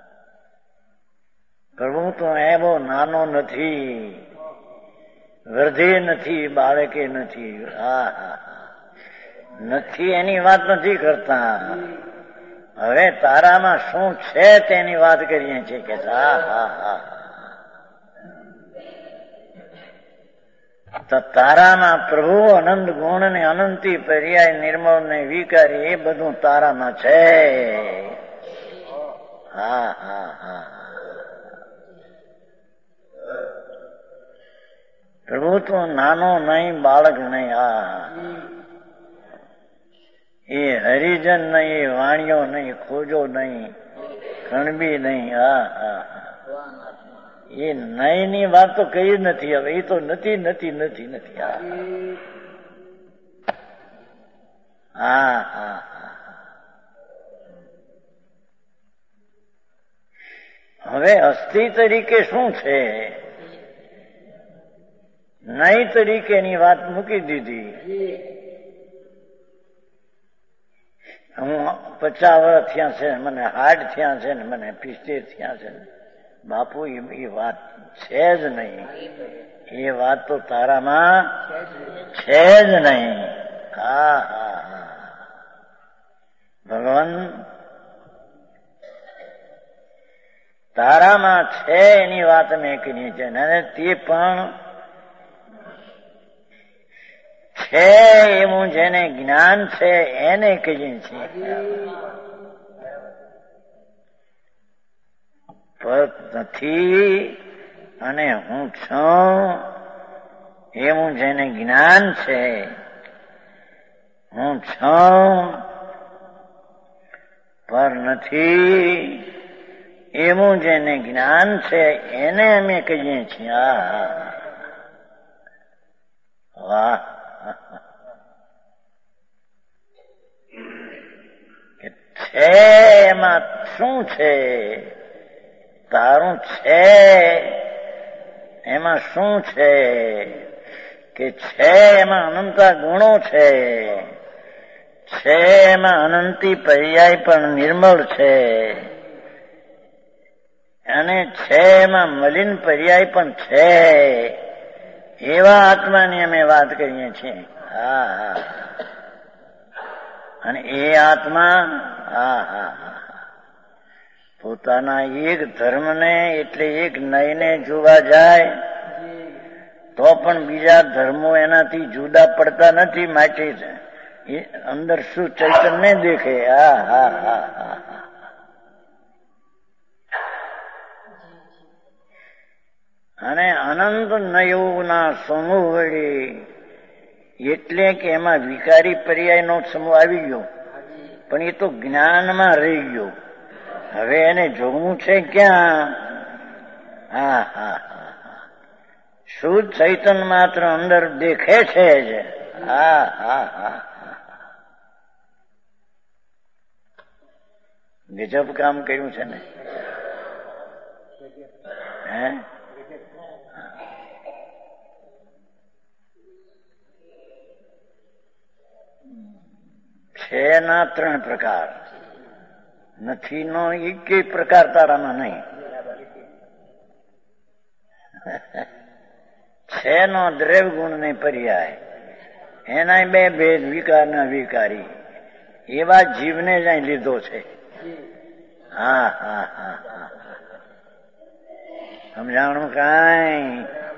પ્રભુ તો એ બહુ નાનો નથી, વૃદ્ધે નથી, બાળકે નથી. હા હા, નથી એની વાત નથી કરતા. હવે તારામાં શું છે તેની વાત કરીએ છીએ કે હા હા હા, તો તારામાં પ્રભુ અનંત ગુણ ને અનંતી પર્યાય નિર્મળ ને વિકારી એ બધું તારામાં છે. હા હા હા, પ્રભુ તો નાનો નહીં, બાળક નહીં. હા, એ હરિજન નહીં, વાણિયો નહીં, ખોજો નહીં, કણબી નહીં. હા હા, એ નહીં ની વાત તો કઈ જ નથી. હવે એ તો નથી નથી નથી નથી. હા હા હા, હવે અસ્થિ તરીકે શું છે? નહીં તરીકેની વાત મૂકી દીધી. હું 50 વર્ષ થયા છે, મને 60 થયા છે ને મને 75 થયા છે. બાપુ, એ વાત છે જ નહીં. એ વાત તો તારામાં છે જ નહીં. હા હા હા, ભગવાન તારામાં છે એની વાત મેં કરી છે. અને તે પણ છે એવું જેને જ્ઞાન છે એને કહીએ છીએ. નથી અને હું છું એવું જેને જ્ઞાન છે, હું છું પર નથી એવું જેને જ્ઞાન છે એને અમે કહીએ છીએ. વાહ, છે એમાં શું છે? તારું છે એમાં શું છે? કે છે એમાં અનંતા ગુણો છે એમાં અનંતી પર્યાય પણ નિર્મળ છે, અને છે એમાં મલિન પર્યાય પણ છે. એવા આત્માની અમે વાત કરીએ છીએ. હા હા, અને એ આત્મા હા હા પોતાના એક ધર્મને એટલે એક નયને જોવા જાય તો પણ બીજા ધર્મો એનાથી જુદા પડતા નથી. માટે એ અંદર શું ચૈતન્ય દેખે. હા હા હા હા, અનંત નયોના સમૂહ વડે, એટલે કે એમાં વિકારી પર્યાયનો સમૂહ આવી ગયો, પણ એ તો જ્ઞાનમાં રહી ગયો. હવે એને જોવું છે ક્યાં? હા હા હા, શુદ્ધ ચૈતન્ય માત્ર અંદર દેખે છે જ. હા હા હા, ગજબ કામ કર્યું છે ને. હે, છે ના 3 પ્રકાર, નથી નો એક પ્રકાર તારામાં નહીં. છે નો દ્રવ્ય ગુણ ને પર્યાય, એના 2 ભેદ, વિકાર ના વિકારી, એવા જીવને જ અહીં લીધો છે. હા હા હા હા, સમજાણું? કાંઈ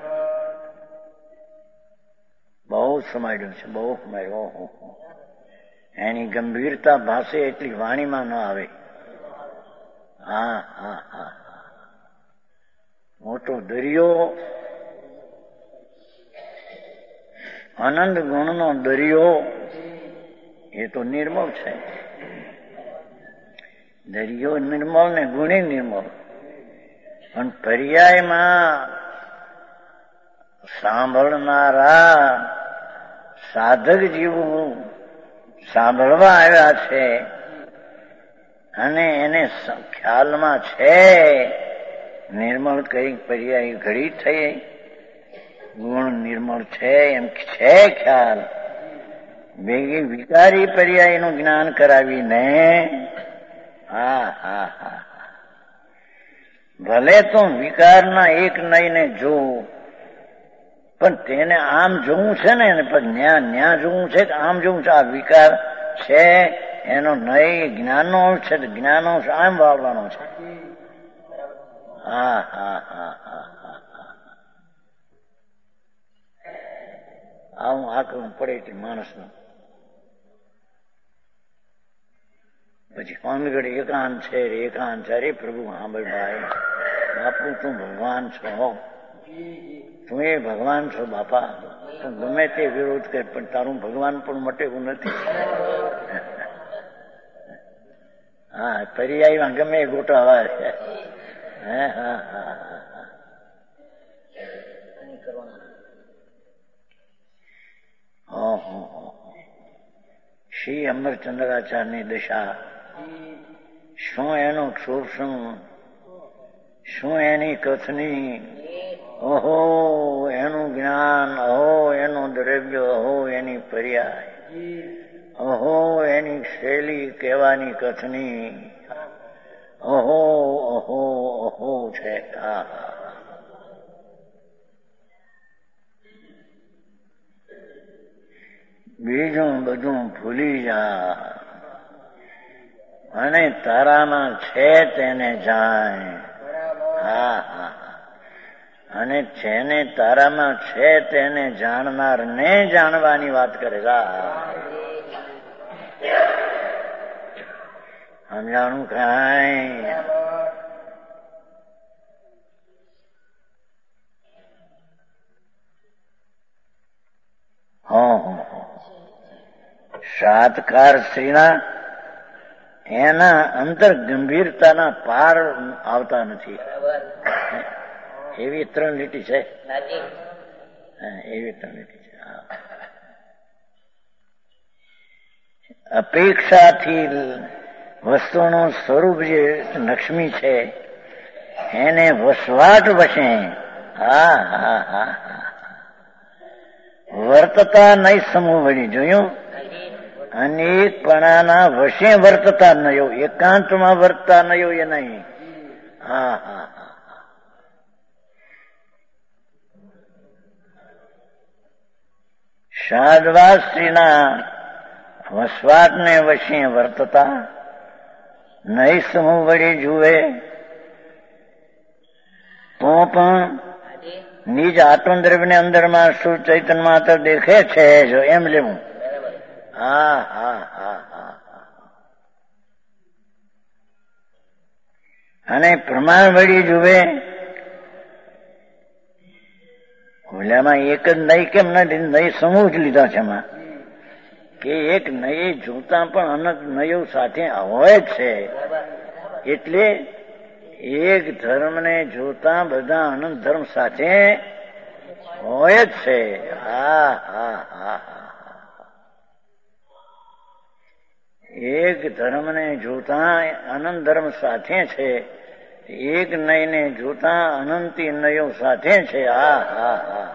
બહુ સમાડ્યું છે, બહુ સમાડ્યું. એની ગંભીરતા ભાષે એટલી વાણીમાં ન આવે. હા હા હા, મોટો દરિયો, આનંદ ગુણનો દરિયો, એ તો નિર્મળ છે. દરિયો નિર્મળ ને ગુણે નિર્મળ. પણ પર્યાયમાં સાંભળનારા સાધક જીવો સાંભળવા આવ્યા છે અને એને ખ્યાલમાં છે નિર્મળ કઈ પર્યાય ઘડી થઈ, ગુણ નિર્મળ છે એમ છે ખ્યાલ, ભેગી વિકારી પર્યાયનું જ્ઞાન કરાવીને, હા હા હા, ભલે તો વિકારના એક નઈને જોવું, પણ તેને આમ જોવું છે ને, પણ ન્યા જોવું છે કે આમ જોવું છે? આ વિકાર છે એનો નય જ્ઞાનનો અંશ છે, જ્ઞાનનો અંશ આમ વાળવાનો છે. હા હા હા હા હા, આવું આકરું પડે એટલે માણસનું. પછી પાનગઢ એકાંત છે, એકાંત છે. અરે પ્રભુ સાંભળ ભાઈ, બાપુ તું ભગવાન છો, તું એ ભગવાન છો બાપા, તું ગમે તે વિરોધ કર, પણ તારું ભગવાન પણ મટેવું નથી. હા, પર્યાયમાં ગમે એ ગોટા આવે છે. હા હા હા હા, શ્રી અમરચંદ્રાચાર્યની દશા શું, એનું શોષણ શું, એની કથની, ઓહો એનું જ્ઞાન, અહો એનું દ્રવ્ય, અહો એની પર્યાય, અહો એની શૈલી કહેવાની કથની, અહો અહો અહો છે. હા, બીજું બધું ભૂલી જા અને તારામાં છે તેને જાણ. હા હા, અને જેને તારામાં છે તેને જાણનાર ને જાણવાની વાત કરે. સમજાણું? કાંઈ સાતકાર શ્રીના એના અંતર ગંભીરતાના પાર આવતા નથી. એવી 3 લીટી છે. એવી 3 લીટી છે. અપેક્ષાથી વસ્તુનું સ્વરૂપ જે લક્ષ્મી છે એને વસવાટ વશે, હા હા હા, વર્તતા નહીં સમૂહ વળી. જોયું? અનેકપણાના વશે વર્તતા નયો, એકાંતમાં વર્તતા નયો એ નહીં. હા હા હા, સાધવાશ્રીના વસવાટને વશે વર્તતા નહીં સમૂહ વળી જુએ તો પણ નિજ આત્મદ્રવ્યને અંદરમાં શું ચૈતન્ય માત્ર દેખે છે જો એમ લેવું. હા હા હા હા, અને પ્રમાણ વળી જુએ ઓલામાં એક જ નય કેમ નથી? નય સમૂહ જ લીધા છે એમાં, કે એક નય જોતા પણ અનંત નયો સાથે હોય જ છે. એટલે એક ધર્મને જોતા બધા અનંત ધર્મ સાથે હોય જ છે. હા હા હા હા, એક ધર્મને જોતા અનંત ધર્મ સાથે છે, એક નયને જોતા અનંતી નયો સાથે છે. હા હા હા,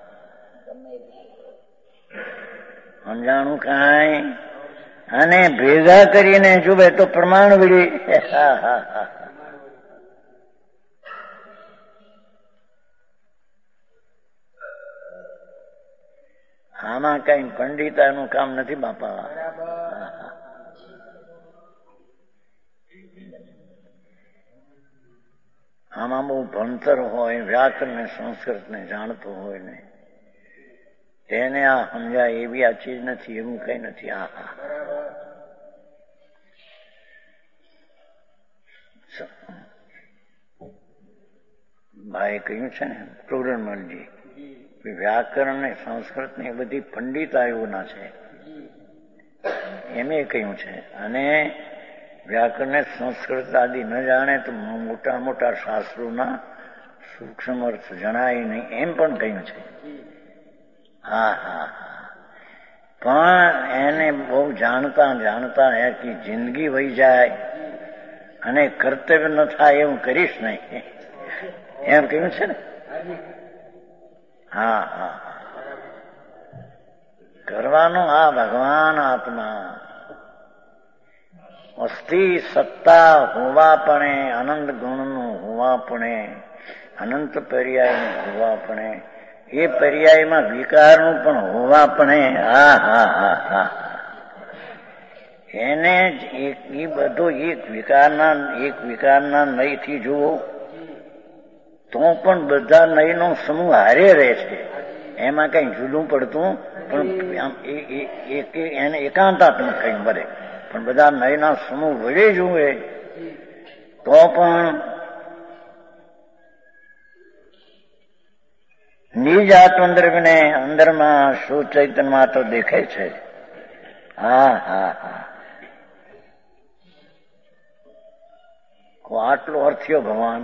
સમજાણું કાંઈ? અને ભેગા કરીને જુએ તો પ્રમાણ વિડી. હા હા હા, આમાં કઈ પંડિતાનું કામ નથી બાપા. આમાં બહુ ભણતર હોય, વ્યાકરણ ને સંસ્કૃત ને જાણતો હોય ને એને આ સમજાય એવી આ ચીજ નથી, એવું કઈ નથી. હા હા, ભાઈ કહ્યું છે ને ટોરણમલજી, વ્યાકરણ ને સંસ્કૃત ને બધી પંડિતાયોના છે એમ કહ્યું છે. અને વ્યાકરણ ને સંસ્કૃત આદિ ન જાણે તો મોટા મોટા શાસ્ત્રોના સૂક્ષ્મ અર્થ જણાય નહીં એમ પણ કહ્યું છે. હા હા હા, પણ એને બહુ જાણતા જાણતા એથી જિંદગી વહી જાય અને કર્તવ્ય ન થાય એવું કરીશ નહીં એમ કહ્યું છે ને. હા હા, કરવાનું આ ભગવાન આત્મા અસ્થિ સત્તા હોવાપણે, અનંત ગુણનું હોવાપણે, અનંત પર્યાયનું હોવાપણે, એ પર્યાયમાં વિકારનું પણ હોવાપણે. હા હા હા હા, એને જ એ બધું એક વિકારના નયથી જુઓ તો પણ બધા નયનો સમૂહ હારે રહે છે. એમાં કઈ જુદું પડતું પણ એને એકાંતાત્મક કઈ બને, પણ બધા નયના સમૂહ વડે જુએ તો પણ નિજ આત્મદ્રવ્યને અંદરમાં શુદ્ધ ચૈતન્યમાં તો દેખાય છે. હા હા હા, આટલો અર્થ થયો ભગવાન.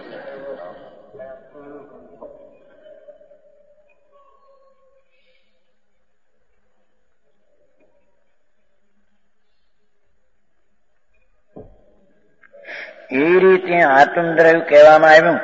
એ રીતે આત્મદ્રવ્ય કહેવામાં આવ્યું.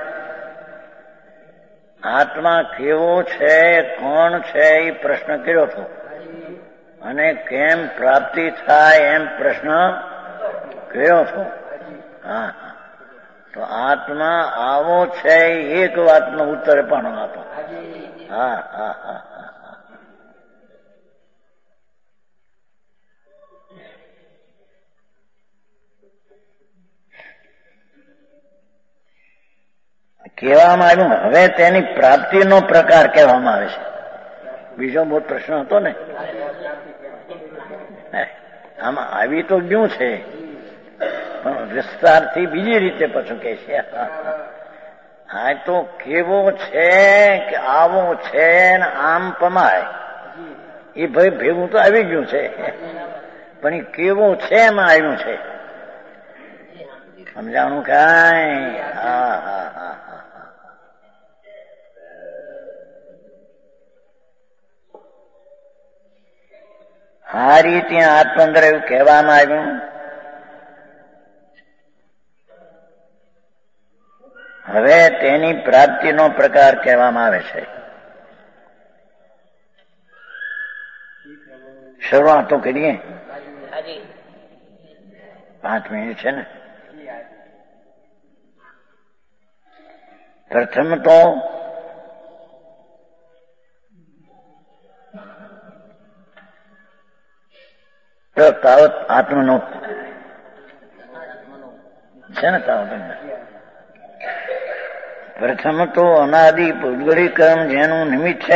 આત્મા કેવો છે, કોણ છે એ પ્રશ્ન કર્યો હતો, અને કેમ પ્રાપ્તિ થાય એમ પ્રશ્ન કર્યો હતો. હા હા, તો આત્મા આવો છે એક વાતનો ઉત્તર પણ આપો. હા હા હા હા, કહેવામાં આવ્યું. હવે તેની પ્રાપ્તિનો પ્રકાર કહેવામાં આવે છે. બીજો બહુ પ્રશ્ન હતો ને, આમાં આવી તો ગયું છે પણ વિસ્તારથી બીજી રીતે પાછું કહે છે. હા તો કેવો છે કે આવો છે ને આમ પમાય, એ ભાઈ ભેગું તો આવી ગયું છે, પણ એ કેવો છે એમાં આવ્યું છે. સમજાણું કાંઈ? હા હા હા હા, આ રીતે આત્મદ્રવ્ય કહેવામાં આવ્યું. હવે તેની પ્રાપ્તિનો પ્રકાર કહેવામાં આવે છે. શરૂઆત તો કરીએ, 5 મિનિટ છે ને. પ્રથમ તો તાવત આત્મનો છે ને. તાવત પ્રથમ તો અનાદિ પૂર્વરીકરણ જેનું નિમિત્ત છે.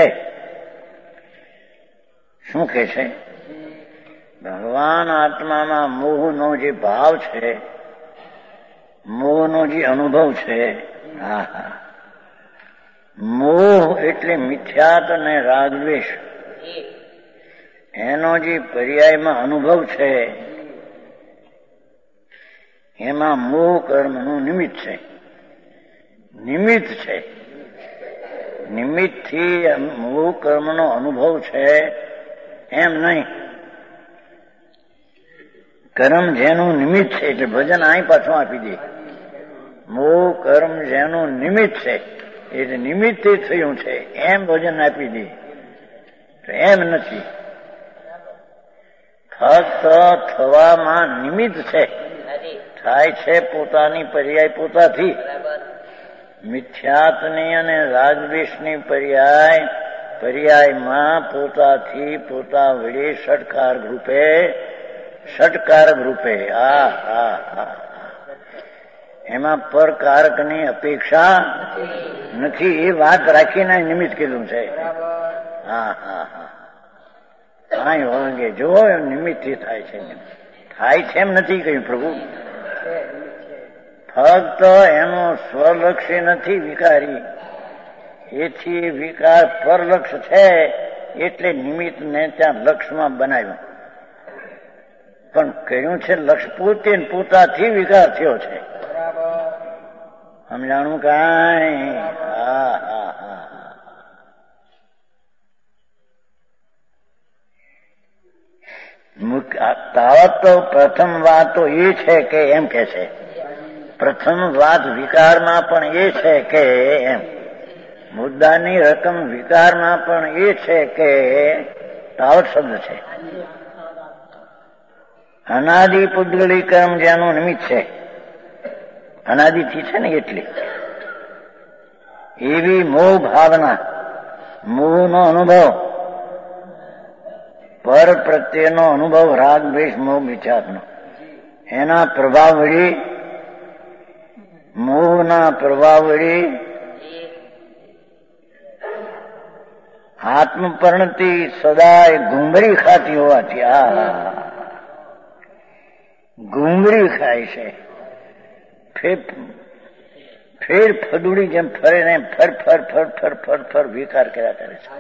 શું કે છે? ભગવાન આત્મામાં મોહનો જે ભાવ છે, મોહનો જે અનુભવ છે, હા હા, મોહ એટલે મિથ્યાત અને રાગદ્વેષ, એનો જે પર્યાયમાં અનુભવ છે એમાં મોહ કર્મનું નિમિત્ત છે. નિમિત્ત છે. નિમિત્તથી મોહ કર્મનો અનુભવ છે એમ નહીં. કર્મ જેનું નિમિત્ત છે એટલે ભજન અહીં પાછું આપી દે. મોહ કર્મ જેનું નિમિત્ત છે એટલે નિમિત્તથી થયું છે એમ ભજન આપી દે તો એમ નથી. ફક્ત થવામાં નિમિત્ત છે, થાય છે પોતાની પર્યાય પોતાથી. મિથ્યાત્ની અને રાગદ્વેષની પર્યાયમાં પોતાથી પોતા વડે ષટકારક રૂપે એમાં પરકારકની અપેક્ષા નથી. એ વાત રાખીને નિમિત્ત કીધું છે. વળગે જો નિમિત્તથી થાય છે. થાય છે એમ નથી કહ્યું પ્રભુ. ફક્ત એનો સ્વલક્ષી નથી વિકારી, એથી વિકાર પરલક્ષ છે એટલે નિમિત્તને ત્યાં લક્ષમાં બનાવ્યું. પણ કહ્યું છે લક્ષ પોતે પોતાથી વિકાર થયો છે. સમજાણું કાંઈ? તાવત તો પ્રથમ વાત તો એ છે કે એમ કે છે, પ્રથમ વાત વિકારમાં પણ એ છે કે એમ, મુદ્દાની રકમ વિકારમાં પણ એ છે કે તાવત શબ્દ છે. અનાદિ પુદ્ગલી કર્મ જેનું નિમિત્ત છે, અનાદિથી છે ને એટલી એવી મોહ ભાવના, મોહનો અનુભવ, પર પ્રત્યેનો અનુભવ, રાગ દ્વેષ મોહ મિથ્યાત્મનો, એના પ્રભાવ વળી, મોહના પ્રભાવ વળી આત્મપરણતિ સદાય ઘૂંઘરી ખાતી હોવાથી ઘૂંઘરી ખાય છે. ફેર ફદુડી જેમ ફરે ને ફર ફર ફર ફર ફર ફર વિકાર કર્યા કરે છે.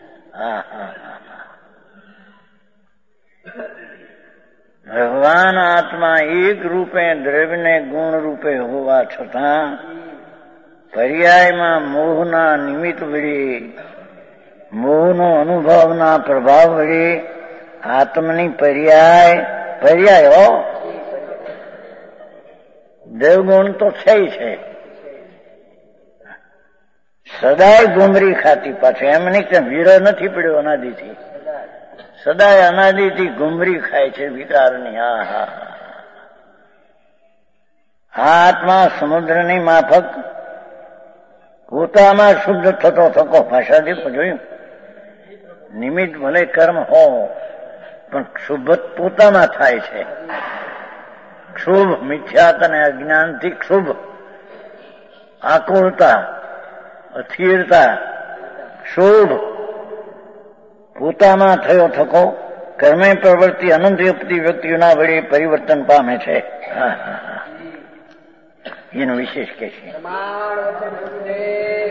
ભગવાન આત્મા એક રૂપે દ્રવ્યને ગુણ રૂપે હોવા છતાં પર્યાયમાં મોહના નિમિત્ત વળી, મોહનો અનુભવના પ્રભાવ વળી આત્મની પર્યાય દેવગુણ તો છે સદાય ગુમરી ખાતી. પાછું એમ નહીં કે વિરહ નથી પડ્યો અનાદિથી, સદાય અનાદિથી ગુમરી ખાય છે વિકારની. આત્મા સમુદ્રની માફક પોતામાં શુદ્ધ થતો થકો. ભાષાથી જોયું, નિમિત્ત ભલે કર્મ હો પણ શુભ પોતામાં થાય છે. ક્ષુભ મિથ્યાત અને અજ્ઞાનથી ક્ષુભ, આકુળતા, અસ્થિરતા, શુભ પોતામાં થયો થકો કર્મે પ્રવૃત્તિ અનંત યુક્તિ વ્યક્તિઓના વડે પરિવર્તન પામે છે. એનું વિશેષ કે છે.